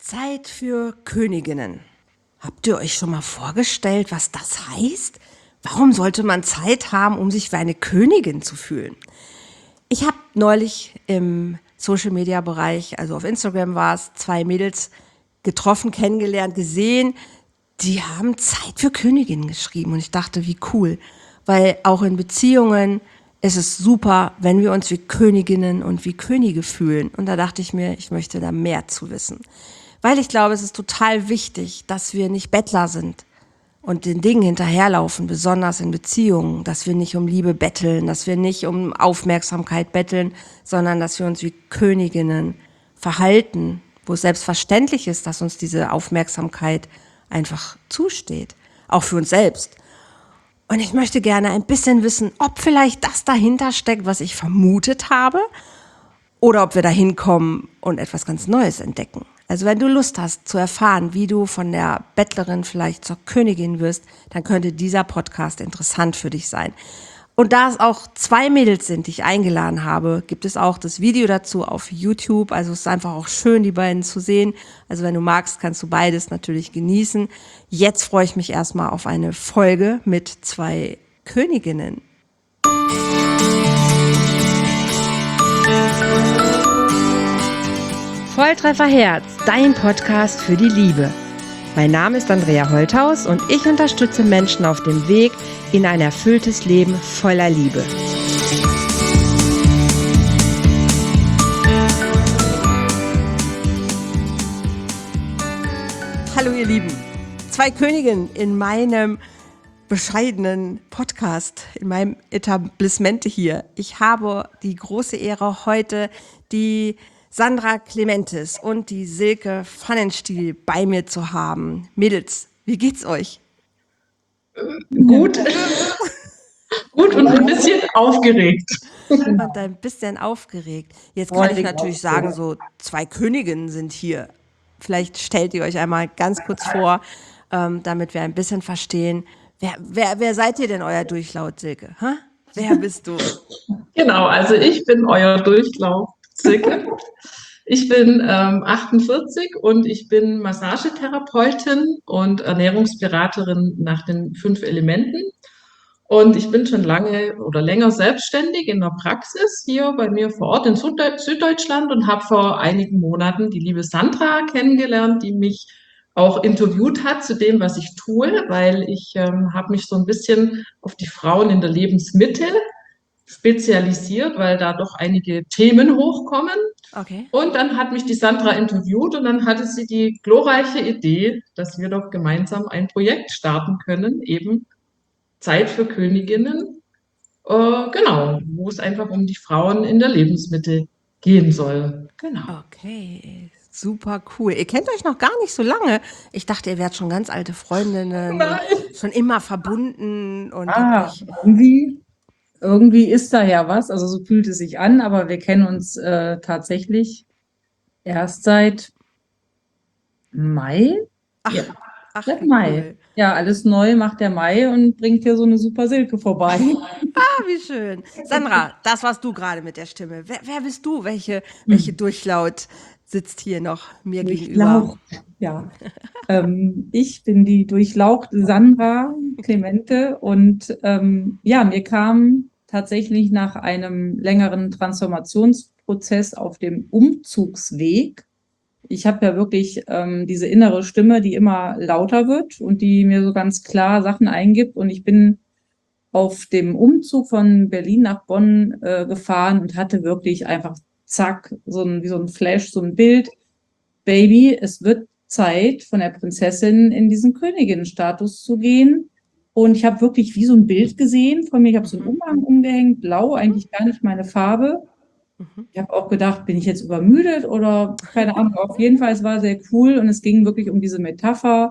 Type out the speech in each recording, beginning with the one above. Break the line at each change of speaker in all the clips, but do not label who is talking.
Zeit für Königinnen. Habt ihr euch schon mal vorgestellt, was das heißt? Warum sollte man Zeit haben, um sich wie eine Königin zu fühlen? Ich habe neulich im Social-Media-Bereich, also auf Instagram war es, 2 Mädels getroffen, kennengelernt, gesehen. Die haben Zeit für Königinnen geschrieben und ich dachte, wie cool. Weil auch in Beziehungen ist es super, wenn wir uns wie Königinnen und wie Könige fühlen. Und da dachte ich mir, ich möchte da mehr zu wissen. Weil ich glaube, es ist total wichtig, dass wir nicht Bettler sind und den Dingen hinterherlaufen, besonders in Beziehungen, dass wir nicht um Liebe betteln, dass wir nicht um Aufmerksamkeit betteln, sondern dass wir uns wie Königinnen verhalten, wo es selbstverständlich ist, dass uns diese Aufmerksamkeit einfach zusteht, auch für uns selbst. Und ich möchte gerne ein bisschen wissen, ob vielleicht das dahinter steckt, was ich vermutet habe, oder ob wir da hinkommen und etwas ganz Neues entdecken. Also wenn du Lust hast zu erfahren, wie du von der Bettlerin vielleicht zur Königin wirst, dann könnte dieser Podcast interessant für dich sein. Und da es auch 2 Mädels sind, die ich eingeladen habe, gibt es auch das Video dazu auf YouTube. Also es ist einfach auch schön, die beiden zu sehen. Also wenn du magst, kannst du beides natürlich genießen. Jetzt freue ich mich erstmal auf eine Folge mit 2 Königinnen. Volltreffer Herz, dein Podcast für die Liebe. Mein Name ist Andrea Holthaus und ich unterstütze Menschen auf dem Weg in ein erfülltes Leben voller Liebe. Hallo ihr Lieben, 2 Königinnen in meinem bescheidenen Podcast, in meinem Etablissement hier. Ich habe die große Ehre, heute die Sandra Clementes und die Silke Pfannenstiel bei mir zu haben. Mädels, wie geht's euch?
Gut. Gut und ein bisschen aufgeregt.
Und ein bisschen aufgeregt. Jetzt kann ich natürlich sagen, so 2 Königinnen sind hier. Vielleicht stellt ihr euch einmal ganz kurz vor, damit wir ein bisschen verstehen. Wer seid ihr denn, euer Durchlaut, Silke? Ha? Wer bist du?
Genau, also ich bin euer Durchlauf, Silke. Ich bin 48 und ich bin Massagetherapeutin und Ernährungsberaterin nach den 5 Elementen. Und ich bin schon lange oder länger selbstständig in der Praxis hier bei mir vor Ort in Süddeutschland und habe vor einigen Monaten die liebe Sandra kennengelernt, die mich auch interviewt hat zu dem, was ich tue, weil ich habe mich so ein bisschen auf die Frauen in der Lebensmitte spezialisiert, weil da doch einige Themen hochkommen.
Okay.
Und dann hat mich die Sandra interviewt und dann hatte sie die glorreiche Idee, dass wir doch gemeinsam ein Projekt starten können, eben Zeit für Königinnen, genau, wo es einfach um die Frauen in der Lebensmitte gehen soll. Genau.
Okay, super cool. Ihr kennt euch noch gar nicht so lange. Ich dachte, ihr wärt schon ganz alte Freundinnen,
Nein.
schon immer verbunden und habt euch
Irgendwie ist da ja was, also so fühlt es sich an, aber wir kennen uns tatsächlich erst seit Mai. Ja,
Ach,
seit
wie
Mai.
cool.
Ja, alles neu macht der Mai und bringt hier so eine super Silke vorbei.
Ah, wie schön. Sandra, das warst du gerade mit der Stimme. Wer bist du? Welche Durchlaut sitzt hier noch mir gegenüber?
Durchlaucht, ja. Ich bin die durchlauchte Sandra Clemente und ja, mir kam tatsächlich nach einem längeren Transformationsprozess auf dem Umzugsweg. Ich habe ja wirklich diese innere Stimme, die immer lauter wird und die mir so ganz klar Sachen eingibt. Und ich bin auf dem Umzug von Berlin nach Bonn gefahren und hatte wirklich einfach zack, wie so ein Flash, so ein Bild. Baby, es wird Zeit, von der Prinzessin in diesen Königinnenstatus zu gehen. Und ich habe wirklich wie so ein Bild gesehen von mir. Ich habe so einen Umhang umgehängt, blau, eigentlich gar nicht meine Farbe. Ich habe auch gedacht, bin ich jetzt übermüdet oder keine Ahnung. Auf jeden Fall, es war sehr cool und es ging wirklich um diese Metapher.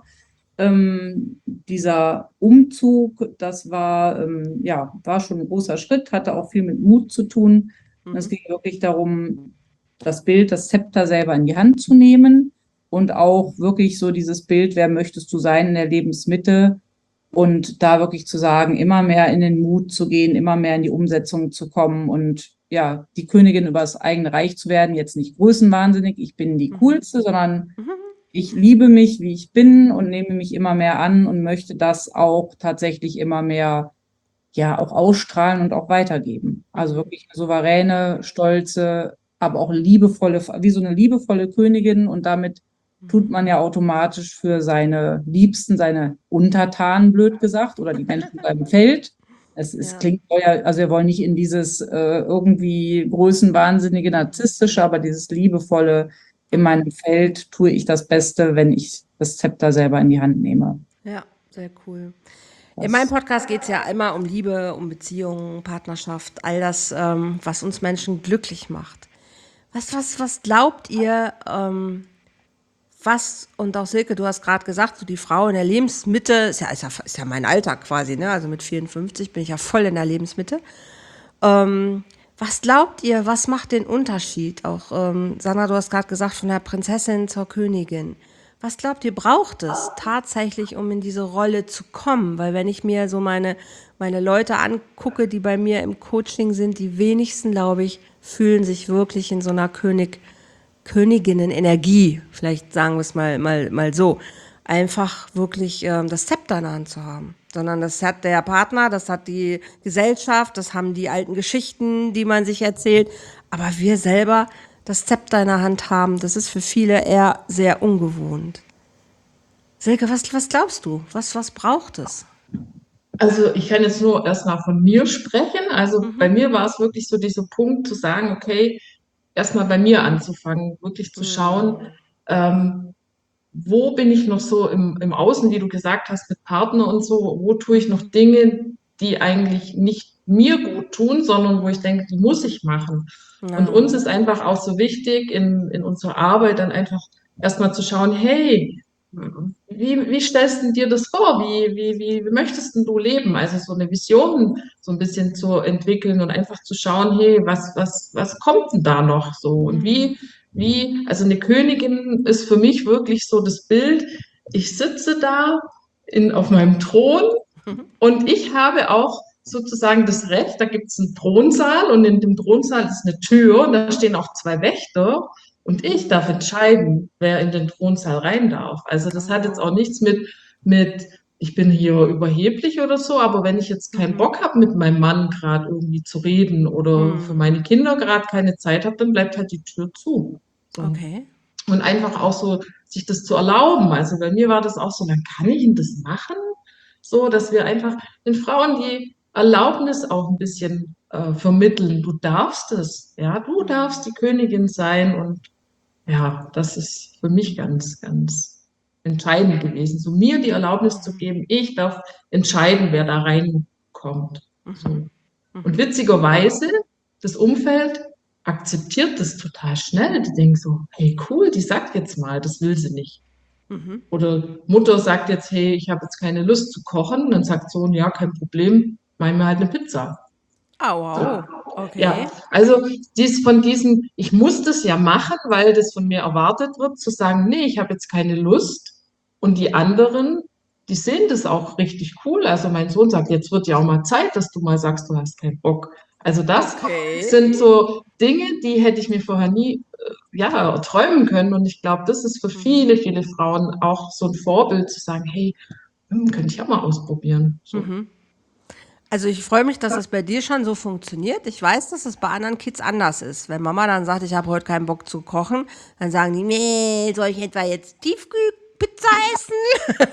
Dieser Umzug, das war, ja, war schon ein großer Schritt, hatte auch viel mit Mut zu tun. Und es ging wirklich darum, das Bild, das Zepter selber in die Hand zu nehmen und auch wirklich so dieses Bild, wer möchtest du sein in der Lebensmitte und da wirklich zu sagen, immer mehr in den Mut zu gehen, immer mehr in die Umsetzung zu kommen und ja, die Königin über das eigene Reich zu werden, jetzt nicht größenwahnsinnig, ich bin die Coolste, sondern ich liebe mich, wie ich bin und nehme mich immer mehr an und möchte das auch tatsächlich immer mehr, ja, auch ausstrahlen und auch weitergeben. Also wirklich eine souveräne, stolze, aber auch liebevolle, wie so eine liebevolle Königin, und damit tut man ja automatisch für seine Liebsten, seine Untertanen, blöd gesagt, oder die Menschen in seinem Feld. Es
Ja.
klingt ja, also wir wollen nicht in dieses irgendwie größenwahnsinnige, narzisstische, aber dieses liebevolle, in meinem Feld tue ich das Beste, wenn ich das Zepter selber in die Hand nehme.
Ja, sehr cool. In meinem
Das,
Podcast geht es ja immer um Liebe, um Beziehungen, Partnerschaft, all das, was uns Menschen glücklich macht. Was glaubt ihr, und auch Silke, du hast gerade gesagt, so die Frau in der Lebensmitte, ist ja mein Alter quasi, ne? Also mit 54 bin ich ja voll in der Lebensmitte. Was glaubt ihr, was macht den Unterschied? Auch Sandra, du hast gerade gesagt, von der Prinzessin zur Königin. Was glaubt ihr, braucht es tatsächlich, um in diese Rolle zu kommen? Weil wenn ich mir so meine Leute angucke, die bei mir im Coaching sind, die wenigsten, glaube ich, fühlen sich wirklich in so einer Königinnen-Energie, vielleicht sagen wir es mal so, einfach wirklich das Zepter in der Hand zu haben. Sondern das hat der Partner, das hat die Gesellschaft, das haben die alten Geschichten, die man sich erzählt. Aber wir selber das Zepter in der Hand haben, das ist für viele eher sehr ungewohnt. Silke, was glaubst du? Was braucht es?
Also ich kann jetzt nur erstmal von mir sprechen. Also bei mir war es wirklich so dieser Punkt zu sagen, okay, erstmal bei mir anzufangen, wirklich zu schauen, ähm, wo bin ich noch so im Außen, wie du gesagt hast, mit Partner und so, wo tue ich noch Dinge, die eigentlich nicht mir gut tun, sondern wo ich denke, die muss ich machen. Und
Ja.
uns ist einfach auch so wichtig in unserer Arbeit dann einfach erstmal zu schauen, hey, wie stellst du dir das vor? Wie möchtest denn du leben? Also so eine Vision so ein bisschen zu entwickeln und einfach zu schauen, hey, was kommt denn da noch so? Und also eine Königin ist für mich wirklich so das Bild, ich sitze da auf meinem Thron und ich habe auch sozusagen das Recht, da gibt es einen Thronsaal und in dem Thronsaal ist eine Tür und da stehen auch zwei Wächter und ich darf entscheiden, wer in den Thronsaal rein darf. Also das hat jetzt auch nichts mit ich bin hier überheblich oder so, aber wenn ich jetzt keinen Bock habe, mit meinem Mann gerade irgendwie zu reden oder für meine Kinder gerade keine Zeit habe, dann bleibt halt die Tür zu. So.
Okay.
Und einfach auch so, sich das zu erlauben. Also bei mir war das auch so, dann kann ich denn das machen? So, dass wir einfach den Frauen die Erlaubnis auch ein bisschen vermitteln. Du darfst es, ja, du darfst die Königin sein. Und ja, das ist für mich ganz, ganz entscheidend gewesen, so mir die Erlaubnis zu geben, ich darf entscheiden, wer da reinkommt. So. Und witzigerweise, das Umfeld akzeptiert das total schnell. Die denken so, hey cool, die sagt jetzt mal, das will sie nicht. Oder Mutter sagt jetzt, hey, ich habe jetzt keine Lust zu kochen. Dann sagt Sohn, ja, kein Problem, mach mir halt eine Pizza.
Oh,
So.
wow.
Ja,
Okay.
also von diesem, ich muss das ja machen, weil das von mir erwartet wird, zu sagen, nee, ich habe jetzt keine Lust. Und die anderen, die sehen das auch richtig cool. Also mein Sohn sagt, jetzt wird ja auch mal Zeit, dass du mal sagst, du hast keinen Bock. Also das
Okay.
sind so Dinge, die hätte ich mir vorher nie, ja, träumen können. Und ich glaube, das ist für viele, viele Frauen auch so ein Vorbild zu sagen, hey, könnte ich auch mal ausprobieren. So.
Also ich freue mich, dass es bei dir schon so funktioniert. Ich weiß, dass es bei anderen Kids anders ist. Wenn Mama dann sagt, ich habe heute keinen Bock zu kochen, dann sagen die, nee, soll ich etwa jetzt Tiefkühlpizza essen?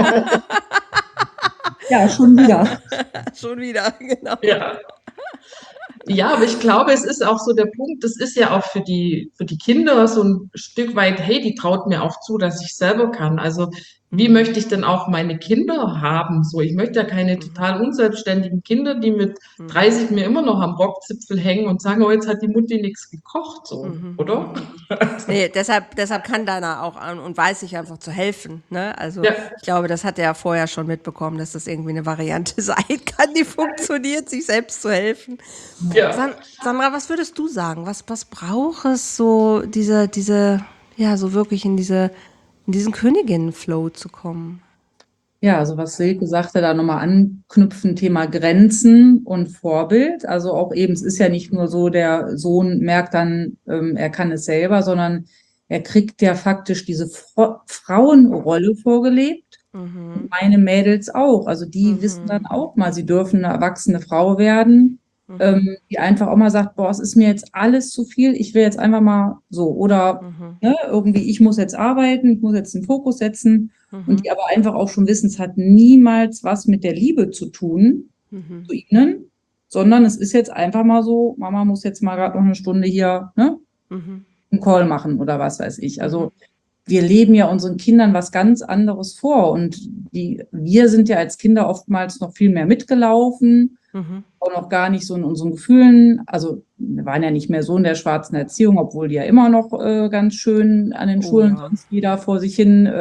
ja, schon wieder.
Schon wieder, genau.
Ja. Ja, aber ich glaube, es ist auch so der Punkt, das ist ja auch für die Kinder so ein Stück weit, hey, die traut mir auch zu, dass ich selber kann. Also wie möchte ich denn auch meine Kinder haben? So, ich möchte ja keine total unselbstständigen Kinder, die mit 30 mir immer noch am Rockzipfel hängen und sagen, oh, jetzt hat die Mutti nichts gekocht, so, oder?
Nee, deshalb kann Dana auch an und weiß ich einfach zu helfen. Ne? Also
Ja,
ich glaube, das hat er ja vorher schon mitbekommen, dass das irgendwie eine Variante sein kann, die funktioniert, sich selbst zu helfen.
ja.
Sandra, was würdest du sagen? Was braucht es so, ja, so wirklich in diesen Königinnen-Flow zu kommen?
Ja, also was Silke sagte, da nochmal anknüpfen, Thema Grenzen und Vorbild. Also auch eben, es ist ja nicht nur so, der Sohn merkt dann, er kann es selber, sondern er kriegt ja faktisch diese Frauenrolle vorgelebt. Und meine Mädels auch. Also die wissen dann auch mal, sie dürfen eine erwachsene Frau werden, die einfach auch mal sagt, boah, es ist mir jetzt alles zu viel, ich will jetzt einfach mal so. Oder ne, irgendwie, ich muss jetzt arbeiten, ich muss jetzt den Fokus setzen. Und die aber einfach auch schon wissen, es hat niemals was mit der Liebe zu tun, zu ihnen, sondern es ist jetzt einfach mal so, Mama muss jetzt mal gerade noch eine Stunde hier, ne, einen Call machen oder was weiß ich. Also wir leben ja unseren Kindern was ganz anderes vor und wir sind ja als Kinder oftmals noch viel mehr mitgelaufen, auch noch gar nicht so in unseren Gefühlen. Also wir waren ja nicht mehr so in der schwarzen Erziehung, obwohl die ja immer noch ganz schön an den Schulen sonst wieder vor sich hin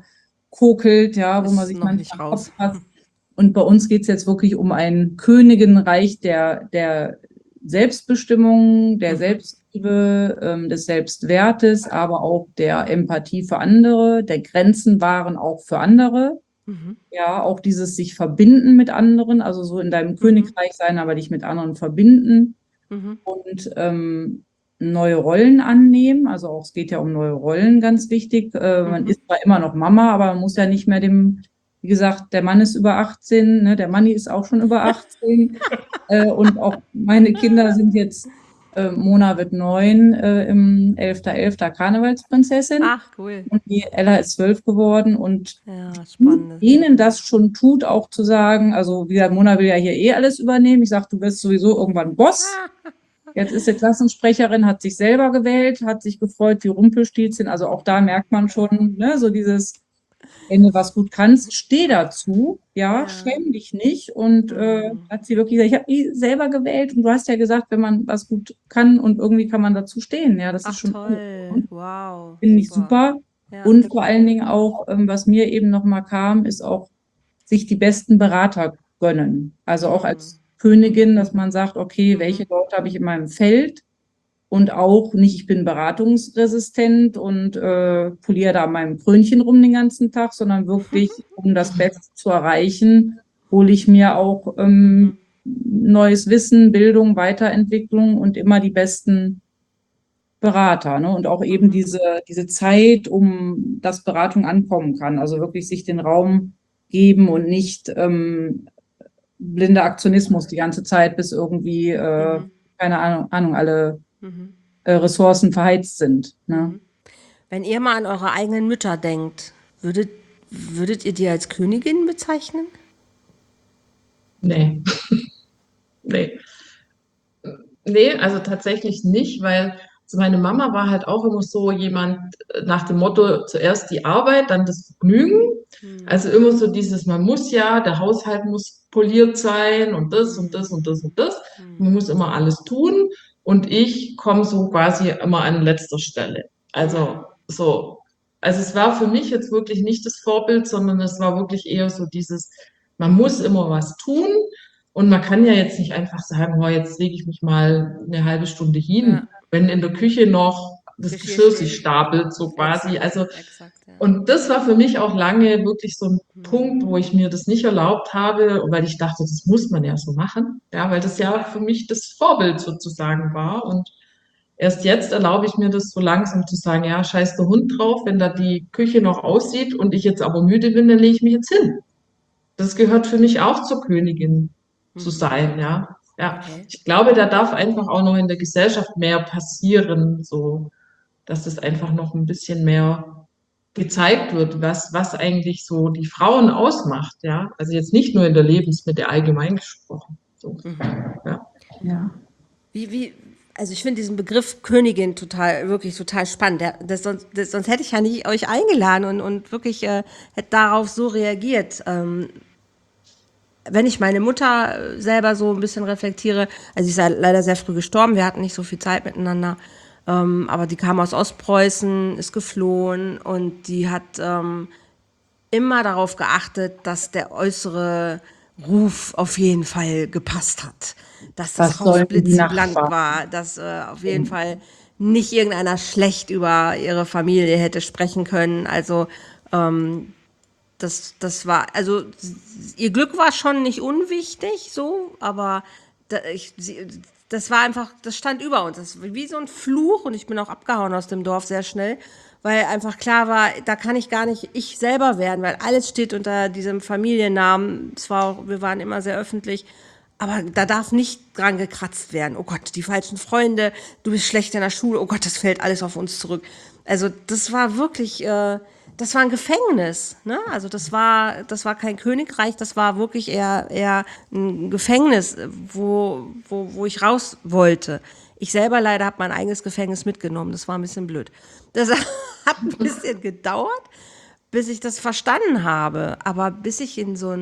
kokelt, ja, wo man sich manchmal am Kopf fasst. Und bei uns geht es jetzt wirklich um ein Königinreich der Selbstbestimmung, der Selbstliebe, des Selbstwertes, aber auch der Empathie für andere, der Grenzen wahren auch für andere. Ja, auch dieses sich verbinden mit anderen, also so in deinem Königreich sein, aber dich mit anderen verbinden und neue Rollen annehmen. Also auch es geht ja um neue Rollen, ganz wichtig. Man ist zwar immer noch Mama, aber man muss ja nicht mehr wie gesagt, der Mann ist über 18, ne, der Manni ist auch schon über 18. Und auch meine Kinder sind jetzt, Mona wird 9, im 11.11. Karnevalsprinzessin.
Ach, cool.
Und die Ella ist 12 geworden und
Ja, spannend.
ihnen das schon tut, auch zu sagen, also wie gesagt, Mona will ja hier eh alles übernehmen. Ich sage, du wirst sowieso irgendwann Boss. Jetzt ist sie Klassensprecherin, hat sich selber gewählt, hat sich gefreut wie Rumpelstilzchen. Also auch da merkt man schon, ne, so dieses, wenn du was gut kannst, steh dazu, ja, schäm dich nicht. Und hat sie wirklich gesagt, ich habe die selber gewählt und du hast ja gesagt, wenn man was gut kann und irgendwie kann man dazu stehen. Ja, das ist schon
toll.
cool.
Wow.
Finde ich super.
Ja.
Und vor allen Dingen auch, was mir eben nochmal kam, ist auch, sich die besten Berater gönnen. Also auch als Königin, dass man sagt, okay, welche Leute habe ich in meinem Feld? Und auch nicht, ich bin beratungsresistent und poliere da an meinem Krönchen rum den ganzen Tag, sondern wirklich, um das Beste zu erreichen, hole ich mir auch neues Wissen, Bildung, Weiterentwicklung und immer die besten Berater. Ne? Und auch eben diese Zeit, um dass Beratung ankommen kann. Also wirklich sich den Raum geben und nicht blinder Aktionismus die ganze Zeit, bis irgendwie, keine Ahnung, alle Ressourcen verheizt sind. Ne?
Wenn ihr mal an eure eigenen Mütter denkt, würdet ihr die als Königin bezeichnen?
Nee. Nee. Nee, also tatsächlich nicht, weil so meine Mama war halt auch immer so jemand nach dem Motto, zuerst die Arbeit, dann das Vergnügen. Also immer so dieses, man muss ja, der Haushalt muss poliert sein und das und das und das und das. Man muss immer alles tun und ich komme so quasi immer an letzter Stelle. Also so, also es war für mich jetzt wirklich nicht das Vorbild, sondern es war wirklich eher so dieses, man muss immer was tun. Und man kann ja jetzt nicht einfach sagen, oh, jetzt lege ich mich mal eine halbe Stunde hin, wenn in der Küche noch das Geschirr sich stapelt, so quasi. Also,
Exakt, ja.
und das war für mich auch lange wirklich so ein Punkt, wo ich mir das nicht erlaubt habe, weil ich dachte, das muss man ja so machen. Ja, weil das ja für mich das Vorbild sozusagen war. Und erst jetzt erlaube ich mir das so langsam zu sagen, ja, scheiß der Hund drauf, wenn da die Küche noch aussieht und ich jetzt aber müde bin, dann lege ich mich jetzt hin. Das gehört für mich auch zur Königin zu sein, ja. Ja,
Okay.
ich glaube, da darf einfach auch noch in der Gesellschaft mehr passieren, so, dass es einfach noch ein bisschen mehr gezeigt wird, was eigentlich so die Frauen ausmacht, ja. Also jetzt nicht nur in der Lebensmittel allgemein gesprochen, so, ja.
Ja.
Also ich finde diesen Begriff Königin wirklich total spannend. Sonst hätte ich ja nicht euch eingeladen und wirklich hätte darauf so reagiert. Wenn ich meine Mutter selber so ein bisschen reflektiere, also sie ist ja leider sehr früh gestorben, wir hatten nicht so viel Zeit miteinander, aber die kam aus Ostpreußen, ist geflohen und die hat immer darauf geachtet, dass der äußere Ruf auf jeden Fall gepasst hat. Dass das Haus blitzblank war, dass auf jeden Fall nicht irgendeiner schlecht über ihre Familie hätte sprechen können. Also das war, also ihr Glück war schon nicht unwichtig, so, aber das war einfach, das stand über uns. Das war wie so ein Fluch und ich bin auch abgehauen aus dem Dorf sehr schnell, weil einfach klar war, da kann ich gar nicht ich selber werden, weil alles steht unter diesem Familiennamen. Wir waren immer sehr öffentlich, aber da darf nicht dran gekratzt werden. Oh Gott, die falschen Freunde, du bist schlecht in der Schule, oh Gott, das fällt alles auf uns zurück. Also das war wirklich, das war ein Gefängnis, ne? Also das war kein Königreich, das war wirklich eher ein Gefängnis, wo ich raus wollte. Ich selber leider habe mein eigenes Gefängnis mitgenommen, das war ein bisschen blöd. Das hat ein bisschen gedauert, bis ich das verstanden habe, aber bis ich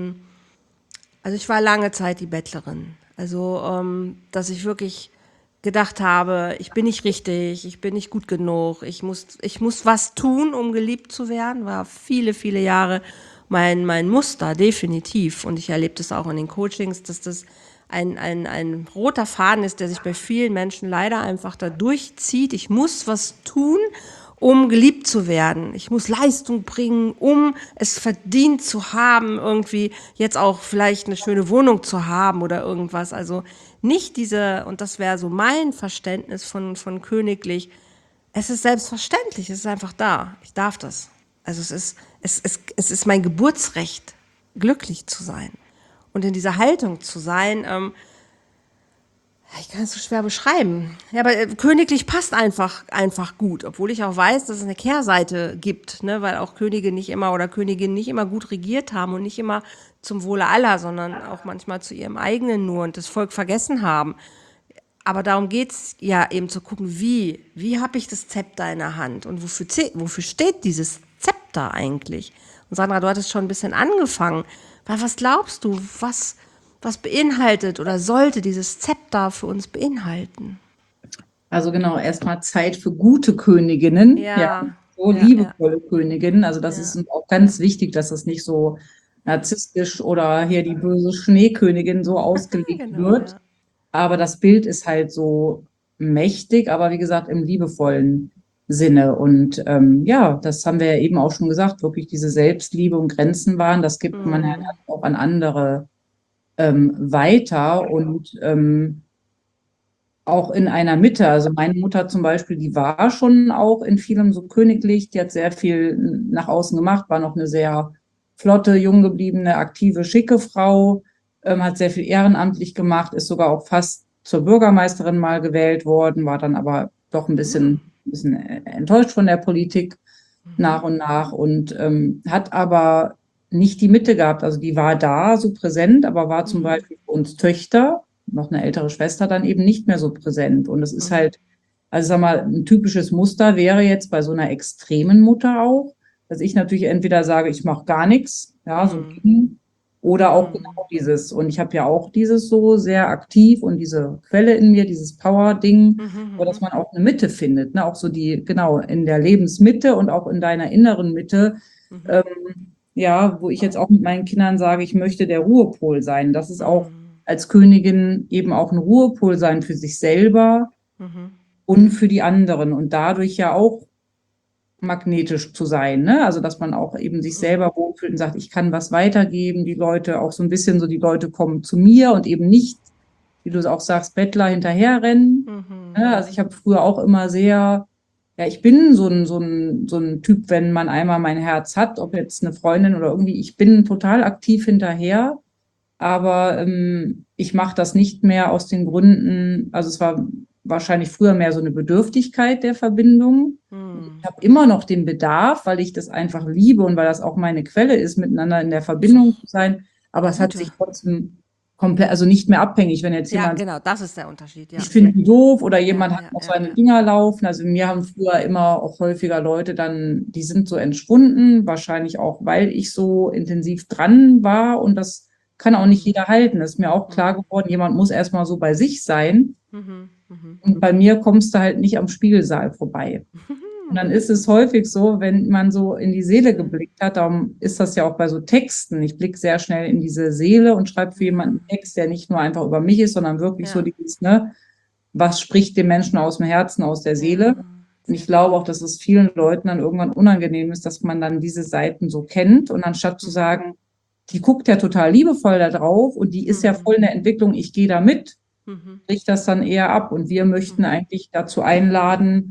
also ich war lange Zeit die Bettlerin. Also, dass ich wirklich gedacht habe, ich bin nicht richtig, ich bin nicht gut genug, ich muss was tun, um geliebt zu werden, war viele, viele Jahre mein Muster, definitiv. Und ich erlebe das auch in den Coachings, dass das ein roter Faden ist, der sich bei vielen Menschen leider einfach da durchzieht. Ich muss was tun, um geliebt zu werden. Ich muss Leistung bringen, um es verdient zu haben, irgendwie jetzt auch vielleicht eine schöne Wohnung zu haben oder irgendwas. Also nicht und das wäre so mein Verständnis von königlich, es ist selbstverständlich, es ist einfach da. Ich darf das. Also es ist mein Geburtsrecht, glücklich zu sein. Und in dieser Haltung zu sein, ich kann es so schwer beschreiben. Ja, aber königlich passt einfach gut, obwohl ich auch weiß, dass es eine Kehrseite gibt, ne, weil auch Könige nicht immer oder Königinnen nicht immer gut regiert haben und nicht immer zum Wohle aller, sondern auch manchmal zu ihrem eigenen nur und das Volk vergessen haben. Aber darum geht's ja eben zu gucken, wie habe ich das Zepter in der Hand und wofür steht dieses Zepter eigentlich? Und Sandra, du hattest schon ein bisschen angefangen. Weil was glaubst du, was beinhaltet oder sollte dieses Zepter für uns beinhalten?
Also genau, erstmal Zeit für gute Königinnen,
Ja,
so
ja,
liebevolle Königinnen. Also das
ja.
ist uns auch ganz wichtig, dass das nicht so narzisstisch oder hier die böse Schneekönigin so ausgelegt
Genau,
wird.
ja.
Aber das Bild ist halt so mächtig, aber wie gesagt, im liebevollen Sinne. Und ja, das haben wir ja eben auch schon gesagt, wirklich diese Selbstliebe und Grenzen wahren, das gibt man ja dann auch an andere weiter und auch in einer Mitte. Also meine Mutter zum Beispiel, die war schon auch in vielem so königlich, die hat sehr viel nach außen gemacht, war noch eine sehr flotte, jung gebliebene, aktive, schicke Frau, hat sehr viel ehrenamtlich gemacht, ist sogar auch fast zur Bürgermeisterin mal gewählt worden, war dann aber doch ein bisschen enttäuscht von der Politik nach und nach und hat aber nicht die Mitte gehabt. Also die war da so präsent, aber war zum Beispiel für uns Töchter, noch eine ältere Schwester, dann eben nicht mehr so präsent. Und es ist halt, also sag mal, ein typisches Muster wäre jetzt bei so einer extremen Mutter auch, dass ich natürlich entweder sage, ich mache gar nichts, ja, so oder auch genau dieses. Und ich habe ja auch dieses so sehr aktiv und diese Quelle in mir, dieses Power-Ding, aber dass man auch eine Mitte findet, ne? Auch so genau, in der Lebensmitte und auch in deiner inneren Mitte, ja, wo ich jetzt auch mit meinen Kindern sage, ich möchte der Ruhepol sein. Das ist auch als Königin eben auch ein Ruhepol sein für sich selber und für die anderen und dadurch ja auch magnetisch zu sein, ne? Also dass man auch eben sich selber wohlfühlt und sagt, ich kann was weitergeben, die Leute auch so ein bisschen so, die Leute kommen zu mir und eben nicht, wie du auch sagst, Bettler hinterherrennen. Ne? Also ich habe früher auch immer sehr, ja, ich bin so ein Typ, wenn man einmal mein Herz hat, ob jetzt eine Freundin oder irgendwie, ich bin total aktiv hinterher, aber ich mache das nicht mehr aus den Gründen, also es war wahrscheinlich früher mehr so eine Bedürftigkeit der Verbindung. Ich habe immer noch den Bedarf, weil ich das einfach liebe und weil das auch meine Quelle ist, miteinander in der Verbindung zu sein. Aber es hat sich trotzdem komplett, also nicht mehr abhängig, wenn jetzt
Ja,
jemand,
genau, das ist der Unterschied, ja.
ich finde die doof oder jemand
Ja,
hat
ja,
noch
ja,
seine
ja.
Dinger laufen. Also mir haben früher immer auch häufiger Leute dann, die sind so entschwunden, wahrscheinlich auch, weil ich so intensiv dran war und das kann auch nicht jeder halten. Das ist mir auch klar geworden, jemand muss erstmal so bei sich sein. Und bei mir kommst du halt nicht am Spiegelsaal vorbei. Und dann ist es häufig so, wenn man so in die Seele geblickt hat, darum ist das ja auch bei so Texten. Ich blicke sehr schnell in diese Seele und schreibe für jemanden einen Text, der nicht nur einfach über mich ist, sondern wirklich so dieses, ne, was spricht dem Menschen aus dem Herzen, aus der Seele. Und ich glaube auch, dass es vielen Leuten dann irgendwann unangenehm ist, dass man dann diese Seiten so kennt und anstatt zu sagen, die guckt ja total liebevoll da drauf und die ist ja voll in der Entwicklung, ich gehe da mit, bricht das dann eher ab. Und wir möchten eigentlich dazu einladen,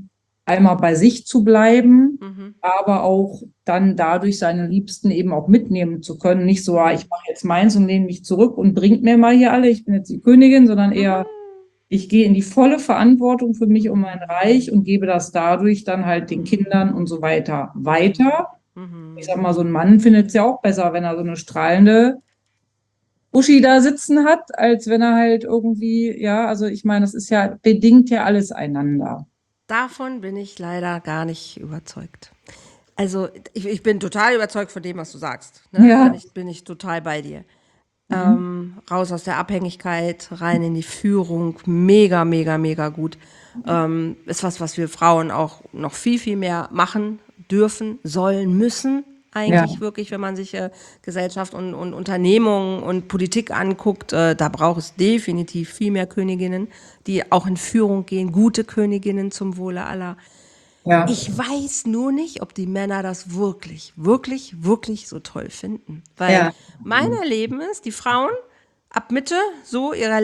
einmal bei sich zu bleiben,
Mhm.
aber auch dann dadurch seine Liebsten eben auch mitnehmen zu können. Nicht so, ich mache jetzt meins und lehne mich zurück und bringt mir mal hier alle, ich bin jetzt die Königin, sondern eher, ich gehe in die volle Verantwortung für mich und mein Reich und gebe das dadurch dann halt den Kindern und so weiter weiter. Ich sag mal, so ein Mann findet es ja auch besser, wenn er so eine strahlende Uschi da sitzen hat, als wenn er halt irgendwie, ja, also ich meine, das ist ja, bedingt ja alles einander.
Davon bin ich leider gar nicht überzeugt. Also ich bin total überzeugt von dem, was du sagst. Ne?
Ja.
Bin ich total bei dir.
Mhm.
Raus aus der Abhängigkeit, rein in die Führung, mega, mega, mega gut. Ist was wir Frauen auch noch viel, viel mehr machen dürfen, sollen, müssen.
Ja.
Eigentlich wirklich, wenn man sich Gesellschaft und Unternehmungen und Politik anguckt, da braucht es definitiv viel mehr Königinnen, die auch in Führung gehen, gute Königinnen zum Wohle aller.
Ja.
Ich weiß nur nicht, ob die Männer das wirklich, wirklich, wirklich so toll finden. Weil
Ja.
mein Erleben ist, die Frauen ab Mitte so ihrer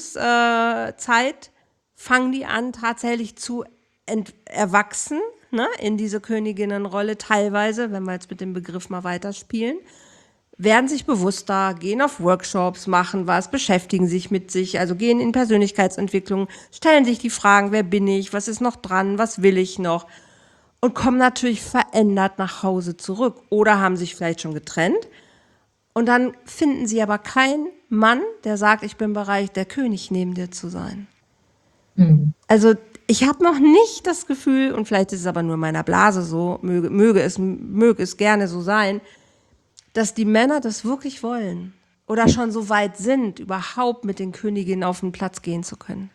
Lebenszeit fangen die an, tatsächlich zu erwachsen, ne, in diese Königinnenrolle teilweise, wenn wir jetzt mit dem Begriff mal weiterspielen, werden sich bewusster, gehen auf Workshops, machen was, beschäftigen sich mit sich, also gehen in Persönlichkeitsentwicklung, stellen sich die Fragen, wer bin ich, was ist noch dran, was will ich noch, und kommen natürlich verändert nach Hause zurück oder haben sich vielleicht schon getrennt. Und dann finden sie aber keinen Mann, der sagt, ich bin bereit, der König neben dir zu sein.
Mhm.
Also ich habe noch nicht das Gefühl, und vielleicht ist es aber nur in meiner Blase so, möge es gerne so sein, dass die Männer das wirklich wollen oder schon so weit sind, überhaupt mit den Königinnen auf den Platz gehen zu können.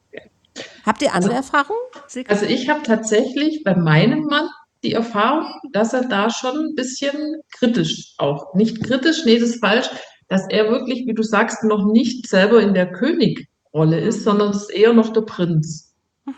Habt ihr andere Erfahrungen, Silke?
Also ich habe tatsächlich bei meinem Mann die Erfahrung, dass er da schon ein bisschen kritisch auch, nicht kritisch, nee, das ist falsch, dass er wirklich, wie du sagst, noch nicht selber in der Königrolle ist, sondern es ist eher noch der Prinz.